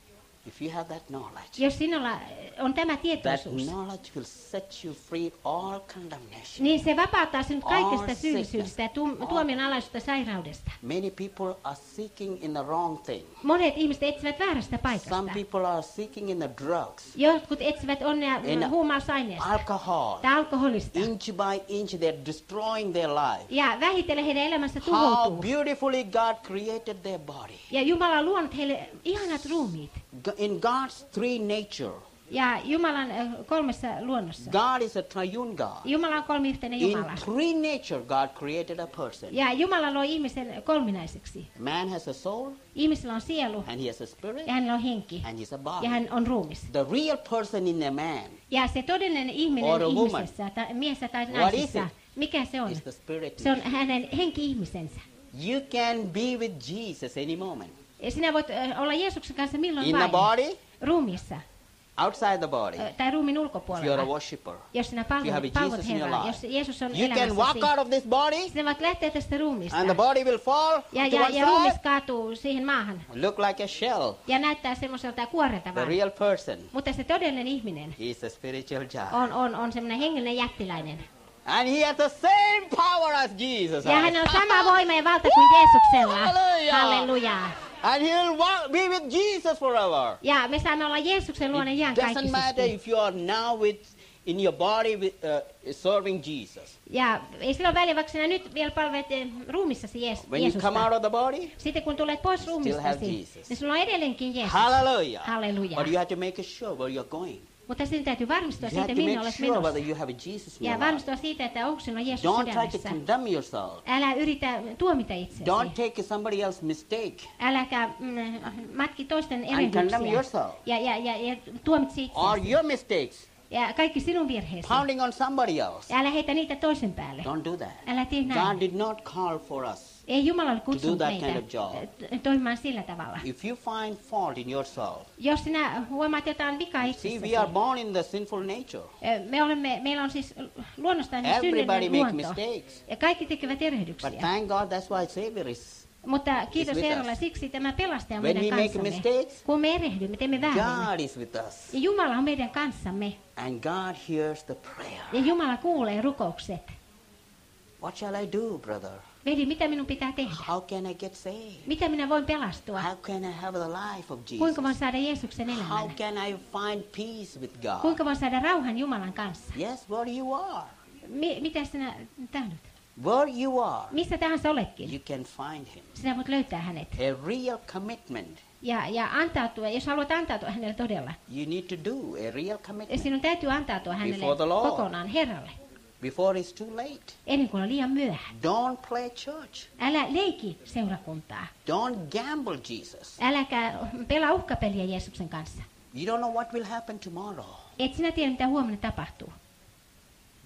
If you have that knowledge, Jos sinulla on tämä that tietoisuus, knowledge will set you free all condemnation. niin se vapauttaa sinut kaikesta All syyllisyydestä ja tu- tuomion alaisuudesta sairaudesta. Many people are seeking in the wrong thing. Monet ihmiset etsivät väärästä Some paikasta. people are seeking in the drugs, Jotkut etsivät onnea In huumausaineesta alcohol. tai alkoholista. Inch by inch, they're destroying their life. Ja vähitellen heidän elämänsä How tuhoutuu. beautifully God created their body. Ja Jumala on luonut heille ihanat ruumiit. Go- In God's three nature, Ja Jumalan äh, kolmessa luonnossa. God is a triune God. Jumala on kolmiyhteinen In Jumala. three nature, God created a person. Ja Jumala loi ihmisen kolminaiseksi. Man has a soul, Ihmisellä on sielu and he has a spirit, ja hänellä on henki and he's a ja body. hän on ruumis. The real person in a man Ja se todellinen ihminen Or a woman. ihmisessä, tai miehessä tai What is naisessa, it? mikä se on? is the spirit. Se on hänen henki-ihmisensä. You can be with Jesus any moment. Ja sinä voit ö, olla Jeesuksen kanssa milloin In the vain. body, Ruumiissa outside the body. ö, tai ruumiin If you're a ulkopuolella. worshipper, Jos sinä you have palvelet, a palvot Jesus in your Herraa, life. jos Jeesus on you can walk elämässäsi, out of this body, sinä voit lähteä tästä ruumiista. and the body will fall Ja, to ja, one ja ruumis side, kaatuu siihen maahan look like a shell. ja näyttää semmoiselta kuorelta The vaan. real person Mutta se todellinen ihminen is a spiritual giant. on, on, on semmoinen hengellinen jättiläinen. And he has the same power as Jesus Ja has. hän on sama voima ja valta kuin Jeesuksella. Halleluja! Halleluja. And he will walk, be with Jesus forever. Ja me saamme olla Jeesuksen luona It ihan doesn't matter kaikisesti. if you are now with in your body with, uh, serving Jesus. Ja ei sillä ole väliä, vaikka sinä nyt vielä palvelet eh, ruumissasi Jees- When you come out Jeesusta. of the body, Sitten kun tulet pois still have ruumistasi, Jesus. niin sulla on edelleenkin Jeesus. hallelujah. Halleluja. But you have to make sure where you're going. Mutta sinun täytyy varmistua You siitä, have to minne make olet sure whether menossa. you have a Jesus in Ja your life. varmistua siitä, että onko sinulla Jeesus Don't try to sydämessä. condemn yourself. Älä yritä tuomita itseäsi. Don't take somebody else's mistake. Äläkä mm, matki toisten And condemn erehdyksiä. yourself. Ja, ja, ja, ja tuomitsi Or itseäsi. your mistakes. Ja kaikki sinun virheesi. Pounding on somebody else. Ja älä heitä niitä toisen päälle. Don't do that. Älä tee näin. God did not call for us. Ei Jumala ole kutsunut that meitä kind of job. eh, toimimaan sillä tavalla. If you find fault in yourself, Jos sinä huomaat jotain vikaa see, itsessäsi, we are born in the sinful nature. eh, me olemme, meillä on siis luonnostaan Everybody synninen make luonto. mistakes. Ja kaikki tekevät But erehdyksiä. thank God that's why Savior is. Mutta kiitos with Herralle, us. siksi tämä pelastaja on When meidän we make kanssamme. mistakes, Kun me erehdymme, teemme väärin. God is with us. Ja Jumala on meidän kanssamme. And God hears the prayer. Ja Jumala kuulee rukoukset. What shall I do, brother? Veli, mitä minun pitää tehdä? How can I get saved? Mitä minä voin pelastua? How can I have the life of Kuinka voin Jesus? saada Jeesuksen How elämän? can I find peace with God? Kuinka voin saada rauhan Jumalan kanssa? Yes, where you are. Mi- mitä sinä tahdot? Where you are, Missä tahansa oletkin, you can find Him. sinä voit löytää hänet. A real commitment. Ja, ja antautua, jos haluat antautua hänelle todella, You need to do a real commitment sinun täytyy antautua hänelle Before the Lord. kokonaan Herralle, before it's too late. ennen kuin on liian myöhään. Don't play church. Älä leiki seurakuntaa. Don't gamble Jesus. Äläkä pelaa uhkapeliä Jeesuksen kanssa. You don't know what will happen tomorrow. Et sinä tiedä, mitä huomenna tapahtuu.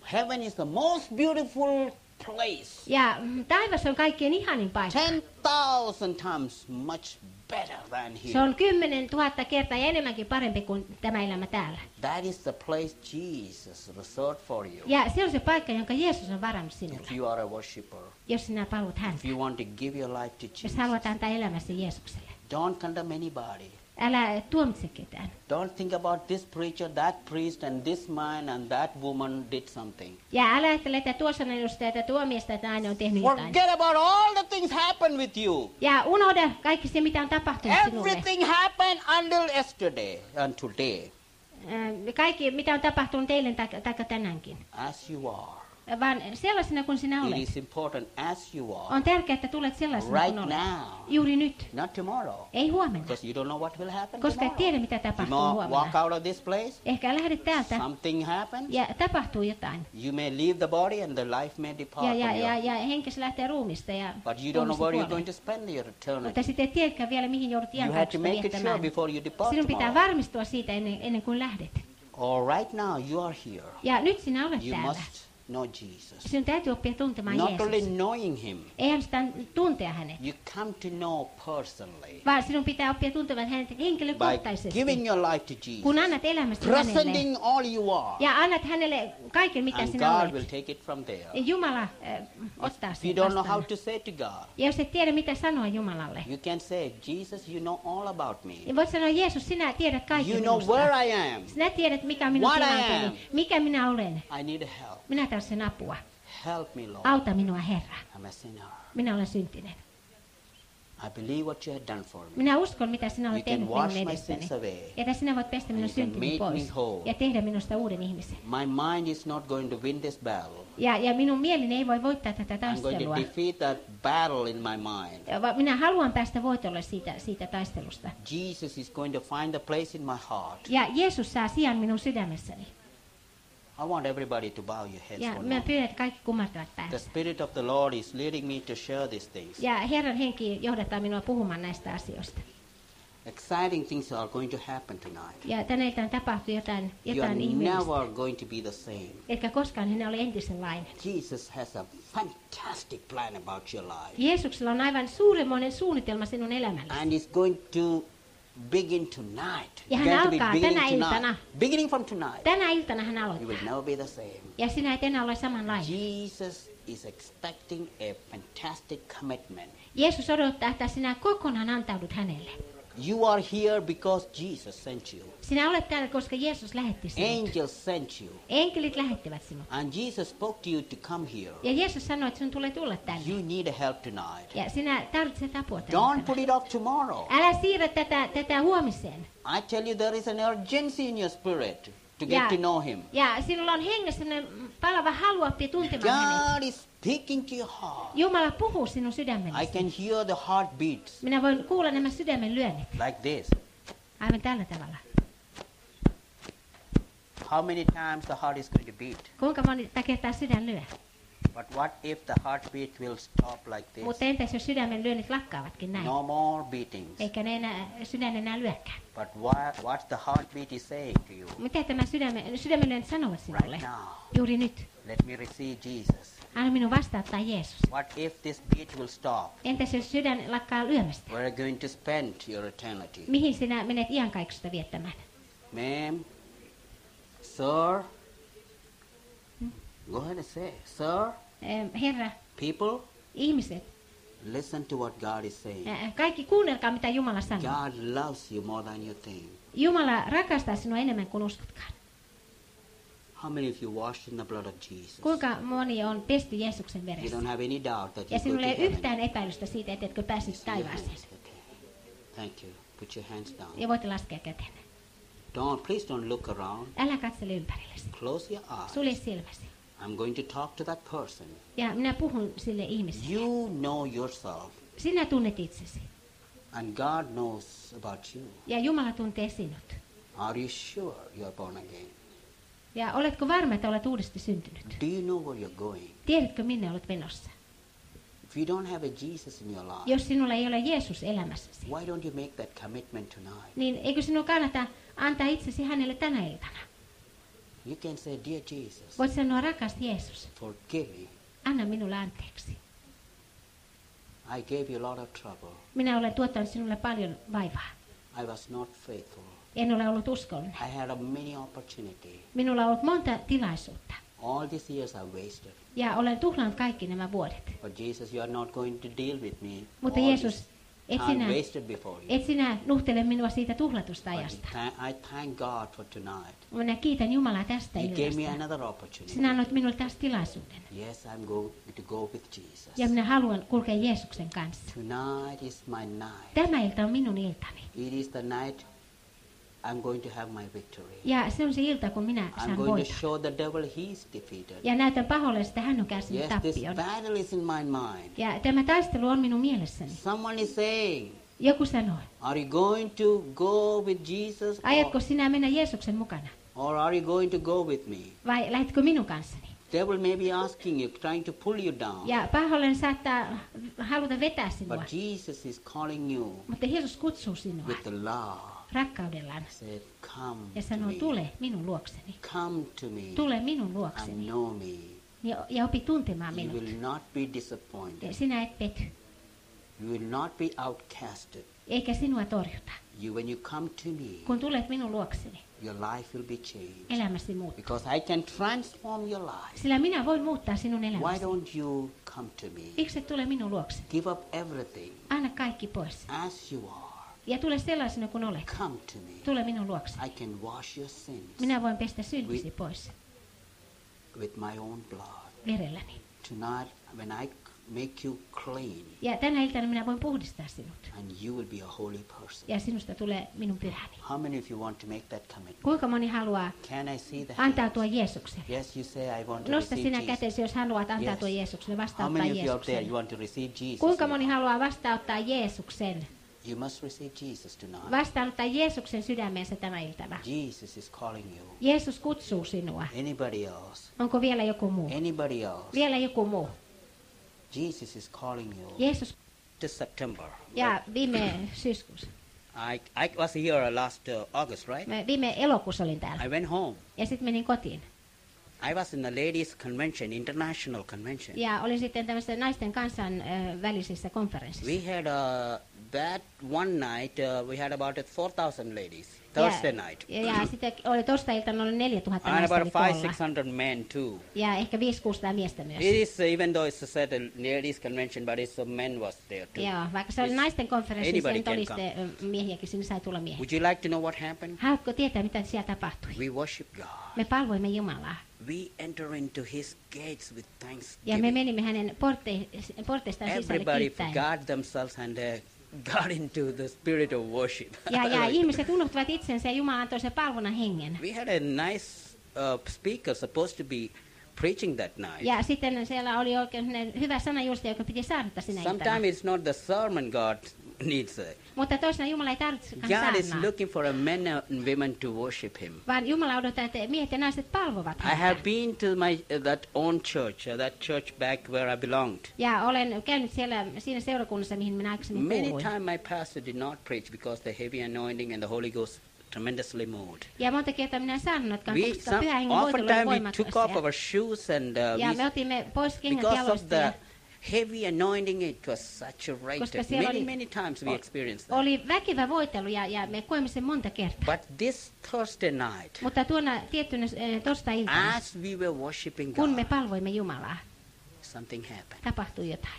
Heaven is the most beautiful place. Ja mm, taivas on kaikkein ihanin paikka. Ten thousand times much better than Se here. on kymmenen tuhatta kertaa ja enemmänkin parempi kuin tämä elämä täällä. That is the place Jesus reserved for you. Ja se on se paikka, jonka Jeesus on varannut sinulle, If you are a worshipper, jos sinä paluat if häntä. you want to give your life to Jos Jesus, haluat antaa elämäsi Jeesukselle. don't condemn anybody. Älä tuomitse ketään. Don't think about this preacher, that priest, and this man and that woman did something. Ja älä ajattele, että tuossa on edustaja, että tuo mies tai nainen on tehnyt jotain. Forget about all the things happen with you. Ja unohda kaikki se, mitä on tapahtunut sinulle. Everything happened until yesterday and today, Äh, Kaikki, mitä on tapahtunut eilen tai, tai tänäänkin. as you are. Vaan sellaisena kuin sinä It olet. is important as you are. On tärkeää, että tulet sellaisena Right kuin olet. now. Juuri nyt. Not tomorrow. Ei huomenna. Because you don't know what will happen Koska et tomorrow. tiedä, mitä You tapahtuu know, huomenna. walk out of this place, Ehkä lähdet täältä something happens. ja tapahtuu jotain. You may leave the body and the life may depart Ja, ja, from ja, you. ja henkesi lähtee ruumista. Ja But you don't know where you're kuolee. going to spend your eternity. Mutta sitten et tiedäkään vielä, mihin joudut You have to iankaikkista make it sure viettämään. before you depart Sinun pitää tomorrow. varmistua siitä ennen, ennen kuin lähdet. Or right now you are here. Ja nyt sinä olet You täällä. must know Jesus. Sinun täytyy oppia tuntemaan Not only Jeesus. knowing him, Ei ainoastaan tuntea hänet, you come to know personally vaan sinun pitää oppia tuntemaan hänet by henkilökohtaisesti. giving your life to Jesus, Kun annat elämästä hänelle presenting all you are, ja annat hänelle kaiken, mitä and sinä God olet. will take it from there. Ja Jumala äh, ottaa If you sen don't know how vastaan. to say to God, Ja jos et tiedä, mitä sanoa Jumalalle, you can say, Jesus, you know all about me. niin voit sanoa, Jeesus, sinä tiedät kaiken You know minusta. where I am. Sinä tiedät, mikä on minun What I tilanteeni, am. mikä minä olen. I need help. Minä tarvitsen apua. Help me, Lord. Auta minua, Herra. I'm a sinner. Minä olen syntinen. I believe what you have done for me. Minä uskon, mitä sinä You olet can tehnyt wash minun my edestäni. sins away. Ja että sinä voit pestä minun And you can syntini make me pois whole. ja tehdä minusta uuden ihmisen. My mind is not going to win this battle. Ja, ja minun mieleni ei voi voittaa tätä I'm going to taistelua. defeat that battle in my mind. Ja va- Minä haluan päästä voitolle siitä, siitä taistelusta. Jesus is going to find the place in my heart. Ja Jeesus saa sijan minun sydämessäni. I want everybody to bow your heads Ja for minä me. pyydän, että kaikki kumartavat The päänsä. Spirit of the Lord is leading me to share these things. Ja Herran henki johdattaa minua puhumaan näistä asioista. Exciting things are going to happen tonight. Ja tänä iltana tapahtuu jotain, You are jotain ihmeellistä. never going to be the same. Etkä koskaan enää ole entisenlainen. Jesus has a fantastic plan about your life. Jeesuksella on aivan suuremmoinen suunnitelma sinun elämällesi. And it's going to begin tonight. Ja It's hän going to be alkaa beginning tänä tonight. iltana. Beginning from tonight. Tänä iltana hän You aloittaa. will never be the same. Ja sinä et enää ole samanlainen. Jesus is expecting a fantastic commitment. Jeesus odottaa, että sinä kokonaan antaudut hänelle. You are here because Jesus sent you. Sinä olet täällä, koska Jeesus lähetti sinut. Angels sent you. Enkelit lähettivät sinut. And Jesus spoke to you to come here. Ja Jeesus sanoi, että sinun tulee tulla tänne. You need a help tonight. Ja sinä tarvitset apua tänne. Don't tänään. put it off tomorrow. Älä siirrä tätä, tätä huomiseen. I tell you there is an urgency in your spirit to get Ja, to know him. ja sinulla on hengessä sellainen palava halu oppia tuntemaan hänet. God is speaking to your heart. Jumala puhuu sinun I sydämellesi. can hear the heartbeats Minä voin kuulla nämä sydämen lyönnit. like this. Aivan tällä tavalla. How many times the heart is going to beat? Kuinka monta kertaa sydän lyö? But what if the heartbeat will stop like this? Mutta entäs jos sydämen lyönnit lakkaavatkin näin? No more beatings. Eikä ne enää, sydän enää lyökään. But what, what the heartbeat is saying to you Mitä tämä sydämen, sydämen lyönnit sanovat sinulle? right now? Juuri nyt. Let me receive Jesus. Anna minun vastauttaa Jeesus. What if this beat will stop? Entäs jos sydän lakkaa lyömästä? Where are you going to spend your eternity? Mihin sinä menet iankaikkista viettämään? Ma'am, sir, go ahead and say, sir, Eh, Herra, people, ihmiset, listen to what God is saying. eh, kaikki kuunnelkaa mitä Jumala sanoo. God loves you more than you think. Jumala rakastaa sinua enemmän kuin uskotkaan. How many of you washed in the blood of Jesus? Kuinka moni on pesty Jeesuksen You veressä? don't have any doubt that Ja you go sinulla to ei ole heaven. yhtään epäilystä siitä, ettetkö pääsisi Lift your taivaaseen. hands. Okay. Thank you. Put your hands down. Ja voit laskea kätenne. Don't, please don't look around. Älä katsele ympärillesi. Close your eyes. Sulje silmäsi. I'm going to talk to that person. Ja minä puhun sille ihmiselle. You know yourself, Sinä tunnet itsesi. and God knows about you. Ja Jumala tuntee sinut. Are you sure you are born again? Ja oletko varma, että olet uudesti syntynyt? Do you know where you're going? Tiedätkö, minne olet menossa? If you don't have a Jesus in your life, Jos sinulla ei ole Jeesus elämässäsi, why don't you make that commitment tonight? niin eikö sinun kannata antaa itsesi hänelle tänä iltana? You can say, dear Jesus, Voit sanoa, rakas Jeesus, forgive me. anna minulle anteeksi. I gave you a lot of trouble. Minä olen tuottanut sinulle paljon vaivaa. I was not faithful. En ole ollut uskollinen. I had a many opportunity. Minulla on ollut monta tilaisuutta. All these years I wasted. Ja olen tuhlannut kaikki nämä vuodet. But Jesus, you are not going to deal with me. Mutta all Jeesus, this et time sinä, wasted before you. et sinä nuhtele minua siitä tuhlatusta But ajasta. tha- I thank God for tonight. Minä kiitän Jumalaa tästä He gave me illasta. another opportunity. Sinä annoit minulle taas tilaisuuden. Yes, I'm going to go with Jesus. Ja minä haluan kulkea Jeesuksen kanssa. Tonight is my night. Tämä ilta on minun iltani. It is the night I'm going to have my victory. Ja se on se ilta, kun minä I'm saan going to voiton. show the devil he's defeated. Ja näytän pahoille, että hän on kärsinyt Yes, this tappion. battle is in my mind. Ja tämä taistelu on minun mielessäni. Someone is saying, Joku sanoi, are you going to go with Jesus aiotko or, sinä mennä Jeesuksen mukana? or are you going to go with me? Vai lähdetkö minun kanssani? Devil may be asking you, trying to pull you down. Ja pahoillinen saattaa haluta vetää sinua. But Jesus is calling you Mutta Jeesus kutsuu sinua with the love. rakkaudellaan. Said, come Ja to sanoo, me. tule minun luokseni. Come to me Tule minun and luokseni. know me. Ja, ja opi tuntemaan You minut. will not be disappointed. Ja sinä et pety. You will not be outcasted. Eikä sinua torjuta. You, when you come to me, Kun tulet minun luokseni, your life will be changed. elämäsi muuttuu. Because I can transform your life. Sillä minä voin muuttaa sinun Why elämäsi. don't you come to me? Miksi et tule minun luokseni? Give up everything Anna kaikki pois. as you are. Ja tule sellaisena kuin olet. Come to me. Tule minun luokseni. I can wash your sins Minä voin pestä syntisi pois with my own blood. verelläni. Tonight, when I make you clean, Ja tänä iltana minä voin puhdistaa sinut. and you will be a holy person. Ja sinusta tulee minun pyhäni. How many of you want to make that commitment? Kuinka moni haluaa Can I see the antautua hands? Jeesukselle? Yes, you say I want to Nosta receive sinä Jesus. kätesi, jos haluat antautua Yes. Jeesukselle, How vastauttaa many of you out there you Jeesuksen. want to receive Jesus? Kuinka moni haluaa vastauttaa Jeesuksen? You must receive Jesus tonight. Vastaanottaa Jeesuksen sydämeensä tämä iltana. Jesus is calling you. Jeesus kutsuu sinua. Anybody else? Onko vielä joku muu? Anybody else? Vielä joku muu. Jesus is calling you. Jeesus This September. ja viime syyskuussa. I, I was here last uh, August, right? Mä viime elokuussa olin täällä. I went home. Ja sitten menin kotiin. I was in the ladies' convention, international convention. Ja olin sitten tämmöisessä naisten kansan äh, välisissä konferenssissa. We had uh, that one night. Uh, we had about four thousand ladies. Thursday ja, night. Ja, ja sitten oli torstai-iltana oli neljätuhatta And naista oli about five, koolla. six hundred men too. Ja ehkä viisi kuusisataa miestä myös. It is, uh, even though it's a certain ladies' convention, but it's uh, men was there too. Joo, vaikka se oli It's- naisten konferenssi, se anybody nyt can oli come. sitten ö, miehiäkin, sinne sai tulla miehiä. Would you like to know what happened? Haluatko tietää, mitä siellä tapahtui? We worship God. Me palvoimme Jumalaa. We enter into His gates with Ja me thanksgiving. menimme hänen porte, porteistaan sisälle Everybody kiittäen. forgot themselves and uh, got into the spirit of worship. Ja, ja ihmiset unohtuvat itsensä ja Jumala antoi sen palvonnan hengen. We had a nice uh, speaker supposed to be preaching that night. Ja sitten siellä oli oikein sellainen hyvä sanajulistaja, joka piti saarnata sinä iltana. Sometimes it's not the sermon God needs. Uh, Mutta toisena Jumala ei tarvitsekaan God is saarnaa, looking for a men and women to worship Him. vaan Jumala odottaa, että miehet ja naiset palvovat I have häntä. been to my uh, that own church, uh, that church back where I belonged. Ja olen käynyt siellä siinä seurakunnassa, mihin minä aikaisemmin Many kuuluin. times my pastor did not preach because the heavy anointing and the Holy Ghost tremendously moved. Ja monta kertaa minä en saanutkaan, We koska some, pyhä hengen voitelu oli oftentimes we took off voimakasta. our shoes and uh, Ja we, me otimme pois kengät because of jaloista. Ja the heavy anointing, it was saturated. Koska siellä Many oli- many times we experienced that. oli väkevä voitelu ja, ja me koimme sen monta kertaa. But this Thursday night, Mutta tuona tiettynä äh, torstai-iltana, as we were worshiping kun me God, palvoimme Jumalaa, something happened. tapahtui jotain.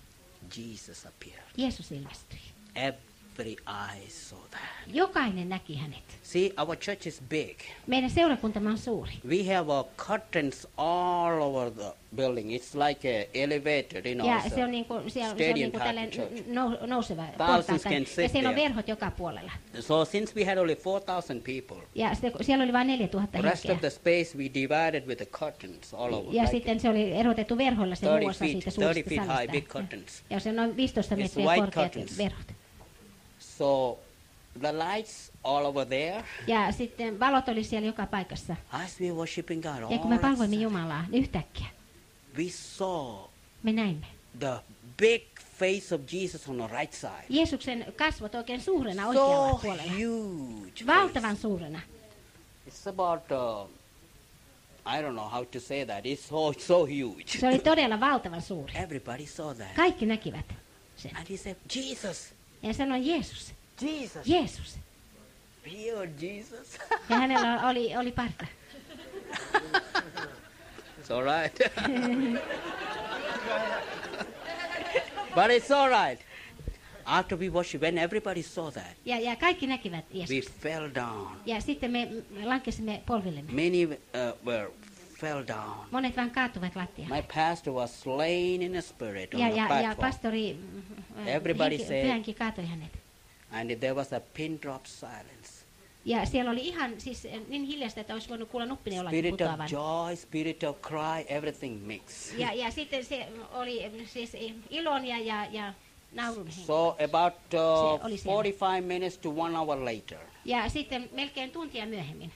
Jesus appeared. Jeesus ilmestyi. Every eye saw that. Jokainen näki hänet. See, our church is big. Meidän seurakuntamme on suuri. We have uh, curtains all over the building. It's like a elevator, you know. Ja so se on niin kuin, siellä, se on stadium niin kuin type tällainen church. nou, nouseva Thousands portaita. can Ja sit siellä on there. verhot joka puolella. So since we had only four thousand people, Ja sitten, siellä oli vain neljätuhatta the rest of henkeä. the space we divided with the curtains all over. Ja like sitten se oli erotettu verhoilla se muu thirty osa feet, siitä thirty suuresta feet high, salista. big curtains. Ja se on noin viisitoista It's metriä white korkeat curtains. verhot. So the lights all over there, Ja sitten valot oli siellä joka paikassa. as we were worshiping God, Ja kun all me of a palvoimme sudden, Jumalaa, niin yhtäkkiä we saw me näimme the big face of Jesus on the right side. Jeesuksen kasvot oikein suurena oikealla So puolella. huge. Valtavan face. suurena. It's about uh, I don't know how to say that. It's so, so huge. Se oli todella valtavan suuri. Everybody saw that. Kaikki näkivät sen. And he said, Jesus, Ja sanoi Jeesus, Jesus, Jeesus. beard Jesus. Ja hänellä oli, oli parta. It's all right. But it's all right. After we worship, when everybody saw that, Ja, ja kaikki näkivät we Jeesuksen. fell down. Ja sitten me lankesimme polvillemme. Many uh, were fell down. Monet vain kaatuvat lattialle. My pastor was slain in a spirit on Ja, the ja, ja platform. pastori äh, Everybody henki- said- pyhänkin kaatoi hänet. And there was a pin drop silence. Ja siellä oli ihan siis niin hiljaista, että olisi voinut kuulla nuppinen jollakin Spirit putoavan. of joy, spirit of cry, everything mixed. Ja, ja sitten se oli siis ilon ja, ja, ja naurun henki. So about Se uh, oli siellä. forty-five minutes to one hour later, Ja sitten melkein tuntia myöhemmin,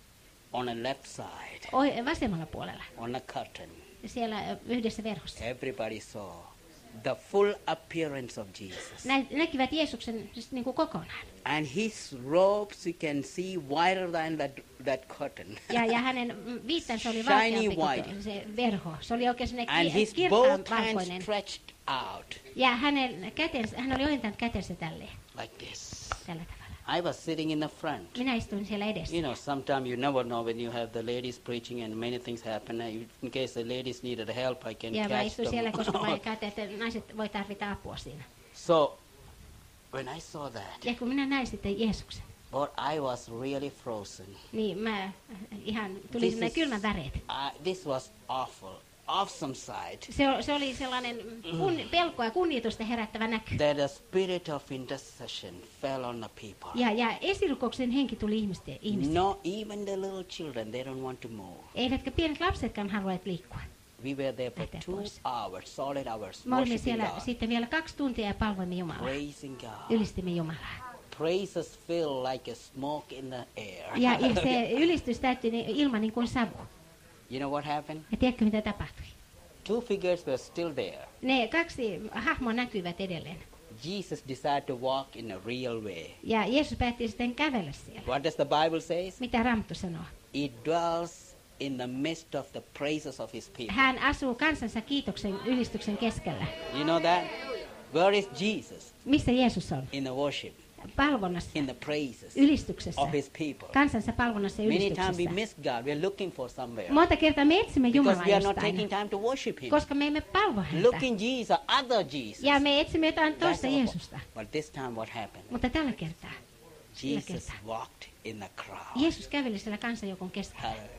on a left side, oi- vasemmalla puolella, on a curtain, siellä ö, yhdessä verhossa, everybody saw the full appearance of Jesus. Nä, näkivät Jeesuksen siis niin kuin kokonaan. And his robes you can see wider than that, that curtain. Ja, ja hänen mm, viittansa oli Shiny valkeampi kuin white. tuo- se verho. Se oli oikein And sellainen his ki- kirkkaan both hands valkoinen. stretched out Ja hänen kätensä, hän oli ojentanut kätensä tälleen, like this. tällä tavalla. I was sitting in the front. Minä istuin siellä edessä. You know, sometimes you never know when you have the ladies preaching and many things happen. Uh, In case the ladies needed help, I can Ja mä catch istuin siellä, them. koska mä ajattelin, että naiset voi tarvita apua siinä. So, when I saw that, Ja kun minä näin sitten Jeesuksen, but I was really frozen. niin mä äh, ihan tuli This sellainen is- kylmän väreet. Uh, this was awful, awesome sight. Se, o- se oli sellainen kun, pelkoa ja kunnioitusta herättävä näky. That the spirit of intercession fell on the people. Ja, ja esirukouksen henki tuli ihmisten, ihmisten. No, even the little children, they don't want to move. Eivätkä pienet lapsetkaan haluavat liikkua. We were there for Lähteä two pois. hours, solid hours, Me olimme worshiping siellä God, sitten vielä kaksi tuntia ja palvoimme Jumalaa. praising God. Ylistimme Jumalaa. Praises feel like a smoke in the air. Ja, ja se ylistys täytti ni- ilman niin kuin savu. You know what happened? Ja tiedätkö mitä tapahtui? Two figures were still there. Ne kaksi hahmoa näkyvät edelleen. Jesus decided to walk in a real way. Ja Jeesus päätti sitten kävellä siellä. What does the Bible say? Mitä Raamattu sanoo? He dwells in the midst of the praises of his people. Hän asuu kansansa kiitoksen ylistyksen keskellä. You know that? Where is Jesus? Missä Jeesus on? In the worship, Palvonnassa, in the praises ylistyksessä, of his people. kansansa palvonnassa ja Many times we ylistyksessä. miss God. We're looking for somewhere. Monta kertaa me etsimme Because Jumalaa we are not taking jostain, time to worship him. koska me emme palvo häntä. Looking Jesus, other Jesus. Ja me etsimme jotain That's toista our- Jeesusta. But this time what happened? Mutta tällä kertaa sillä Jesus kertaa walked in the crowd. Jeesus käveli siellä kansanjoukon keskellä. Hallelujah.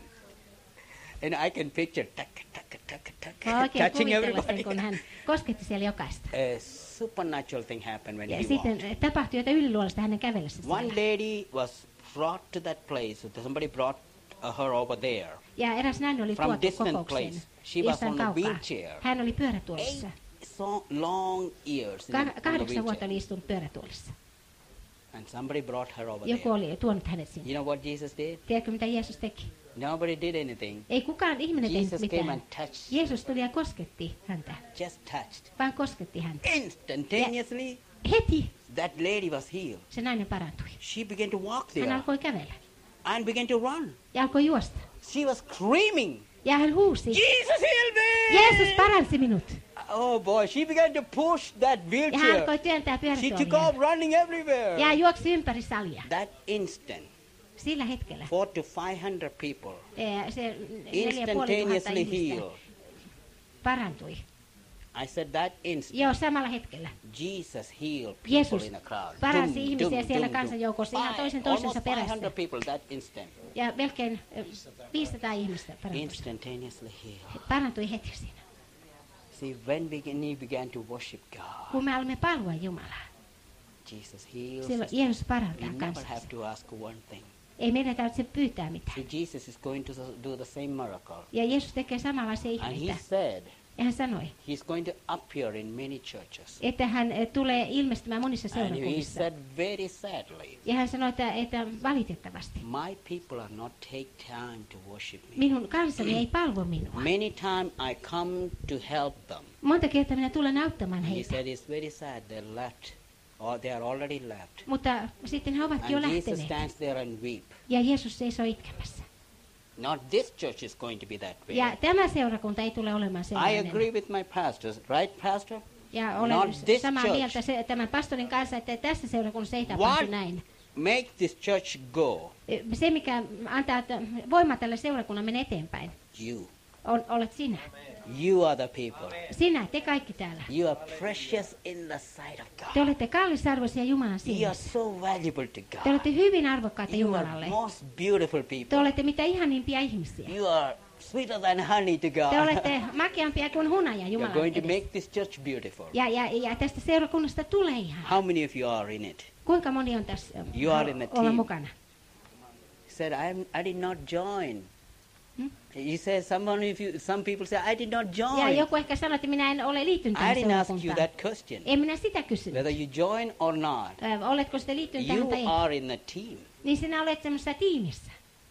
And I can picture tuck, tuck, tuck, tuck, Mä oikein touching kuvitella sen, everybody. kun hän kosketti siellä jokaista. A supernatural thing happened when Ja he sitten walked. eh, tapahtui jotain yliluonnollista hänen kävellessä One siellä. lady was brought to that place. Somebody brought uh, her over there. Ja eräs nainen oli From tuotu distant kokoukseen place. She was jostain on a kaukaa. wheelchair. Hän oli pyörätuolissa. Eight so long years in Ka- the, on the kahdeksan vuotta wheelchair. oli istunut pyörätuolissa. And somebody brought her over Joku there. oli tuonut hänet sinne. You know what Jesus did? Tiedätkö mitä Jeesus teki? Nobody did anything. Ei kukaan ihminen tehnyt Jesus came mitään. and touched. Jeesus tuli ja kosketti häntä. Just touched. Vaan kosketti häntä. Instantaneously, Heti that lady was healed. se nainen parantui. She began to walk Hän there alkoi kävellä and began to run. ja alkoi juosta. She was screaming, Ja hän huusi, Jesus healed me! Jeesus paransi minut. Oh boy, she began to push that Ja hän wheelchair. alkoi työntää She took pyörätuolia. off running everywhere. Ja juoksi ympäri salia. That instant, Sillä hetkellä four to five hundred people eh, se neljä ja puoli tuhatta instantaneously ihmistä healed. parantui. I said that instant, Joo, samalla hetkellä. Jesus healed people Jeesus in a crowd. paransi Dum, ihmisiä dum, siellä dum, kansanjoukossa dum. ihan Five- toisen toisensa almost perässä. five hundred people that instant. Ja melkein eh, viisisataa ihmistä parantui. Instantaneously healed. Parantui heti siinä. See, when we began, we began to worship God, Kun me alamme palvoa Jumalaa, Jesus heals silloin us. Jeesus We parantaa never have kansansa. to ask one thing. Ei meidän tarvitse pyytää mitään. See, Jesus is going to do the same miracle. Ja Jeesus tekee samanlaisia And he ihmeitä. said Ja hän sanoi, he's going to appear in many churches. että hän eh, tulee ilmestymään monissa And he seurakunnissa. said very sadly, Ja hän sanoi, että, että valitettavasti my people are not take time to worship me. minun kansani ei palvo minua. Many times I come to help them. Monta kertaa minä tulen auttamaan And he heitä. said it's very sad they left, or they are already left. Mutta sitten he ovat jo And Jesus lähteneet. stands there and weep. Ja Jeesus seisoo itkemässä. Not this church is going to be that way. Ja tämä seurakunta ei tule olemaan I sellainen. agree with my pastors, right, Pastor? Ja olen Not this samaa church. mieltä se, tämän pastorin kanssa, että tässä seurakunnassa ei tapahdu What näin. make this church go? Se, mikä antaa t- voimaa tälle seurakunnan mennä eteenpäin, You. on, olet sinä. You are the people. Sinä, te kaikki täällä. You are precious in the sight of Te God. olette kallisarvoisia Jumalan You are silmissä. so valuable to Te God. olette hyvin arvokkaita You are Jumalalle. most beautiful Te people. olette mitä ihanimpia ihmisiä. You are sweeter than honey to Te God. olette makeampia kuin hunaja You're Jumalan going to edessä. make this church beautiful. Ja, ja, ja tästä seurakunnasta tulee ihan. How many of you are in it? Kuinka moni on tässä You are in the olla team. mukana? He said, I, I did not join. Hmm? He said, someone if you, some people say, I did not Ja join. joku ehkä sanoi, että minä en ole liittynyt I tähän didn't ask you seurakuntaan. that question. En minä sitä kysynyt. Whether you join or not, Ö, Oletko sitten liittynyt tähän you tai ei? are in the team. Niin sinä olet semmoisessa tiimissä.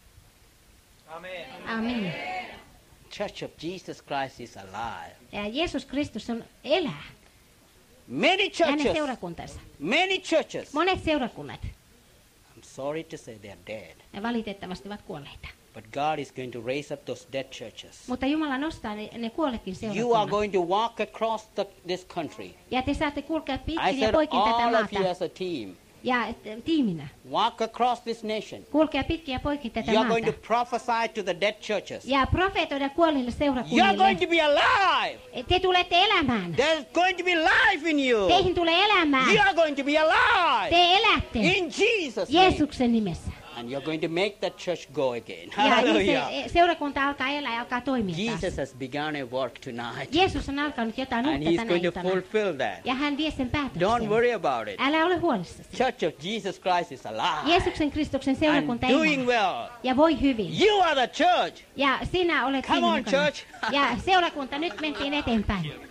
Amen. Amen. Church of Jesus Christ is alive. Ja Jeesus Kristus on elää. Many Hänen churches, seurakuntansa. many churches, Monet seurakunnat I'm sorry to say they are dead. ne valitettavasti ovat kuolleita. But God is going to raise up those dead churches. Mutta Jumala nostaa ne, ne kuolleetkin You are seurakunnat. going to walk across the, this country. Ja te saatte kulkea I pitkin ja said poikin tätä all of you maata. as a team. Ja et, tiiminä. Walk across this nation. Kulkea pitkin ja poikin tätä You are going to maata. prophesy to the dead churches. Ja profeetoida kuolleille You are going seurakunnille. to be alive. Te tulette elämään. There's going to be life in you. Teihin tulee elämään. You are going to be alive. Te elätte In Jesus' name. Jeesuksen nimessä. And you're going to make that church go again. Ja niin Hallelujah. se seurakunta alkaa elää ja alkaa toimia Jesus taas. has begun a work tonight. Jeesus on alkanut jotain And uutta he's tänä going to iltana. fulfill that. Ja hän vie sen Don't päätökseen. worry about it. Älä ole huolissasi. Church of Jesus Christ is alive. Jeesuksen Kristuksen And seurakunta doing elää. well. Ja voi hyvin. You are the church. Ja sinä olet Come siinä on, mukana. church. Ja seurakunta, nyt mentiin eteenpäin.